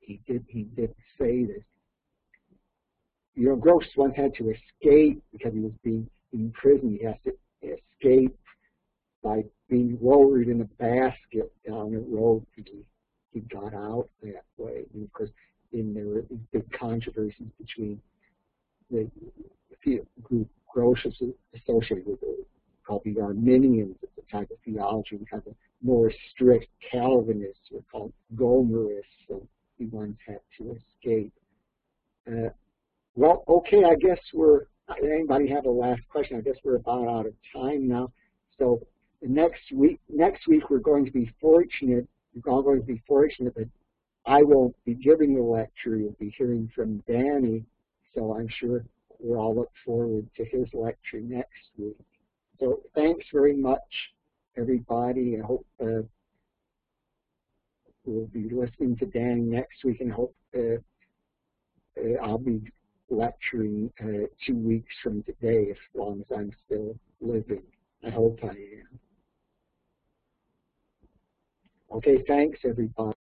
S1: he did he did say this. You know, Gross once had to escape because he was being imprisoned. He has to escape by being lowered in a basket down the road. He, he got out that way. And of course, in there were these big controversies between the, the group Gross is associated with, the, called the Arminians. It's a type of theology. We have a more strict Calvinists. We're called Gomerists. So he once had to escape. Uh, well, okay, I guess we're, anybody have a last question? I guess we're about out of time now. So next week, next week we're going to be fortunate, we're all going to be fortunate that I won't be giving the lecture. You'll be hearing from Danny. So I'm sure we'll all look forward to his lecture next week. So thanks very much, everybody. I hope uh, we'll be listening to Danny next week, and hope uh, uh, I'll be lecturing uh, two weeks from today, as long as I'm still living. I hope I am. Okay, thanks, everybody.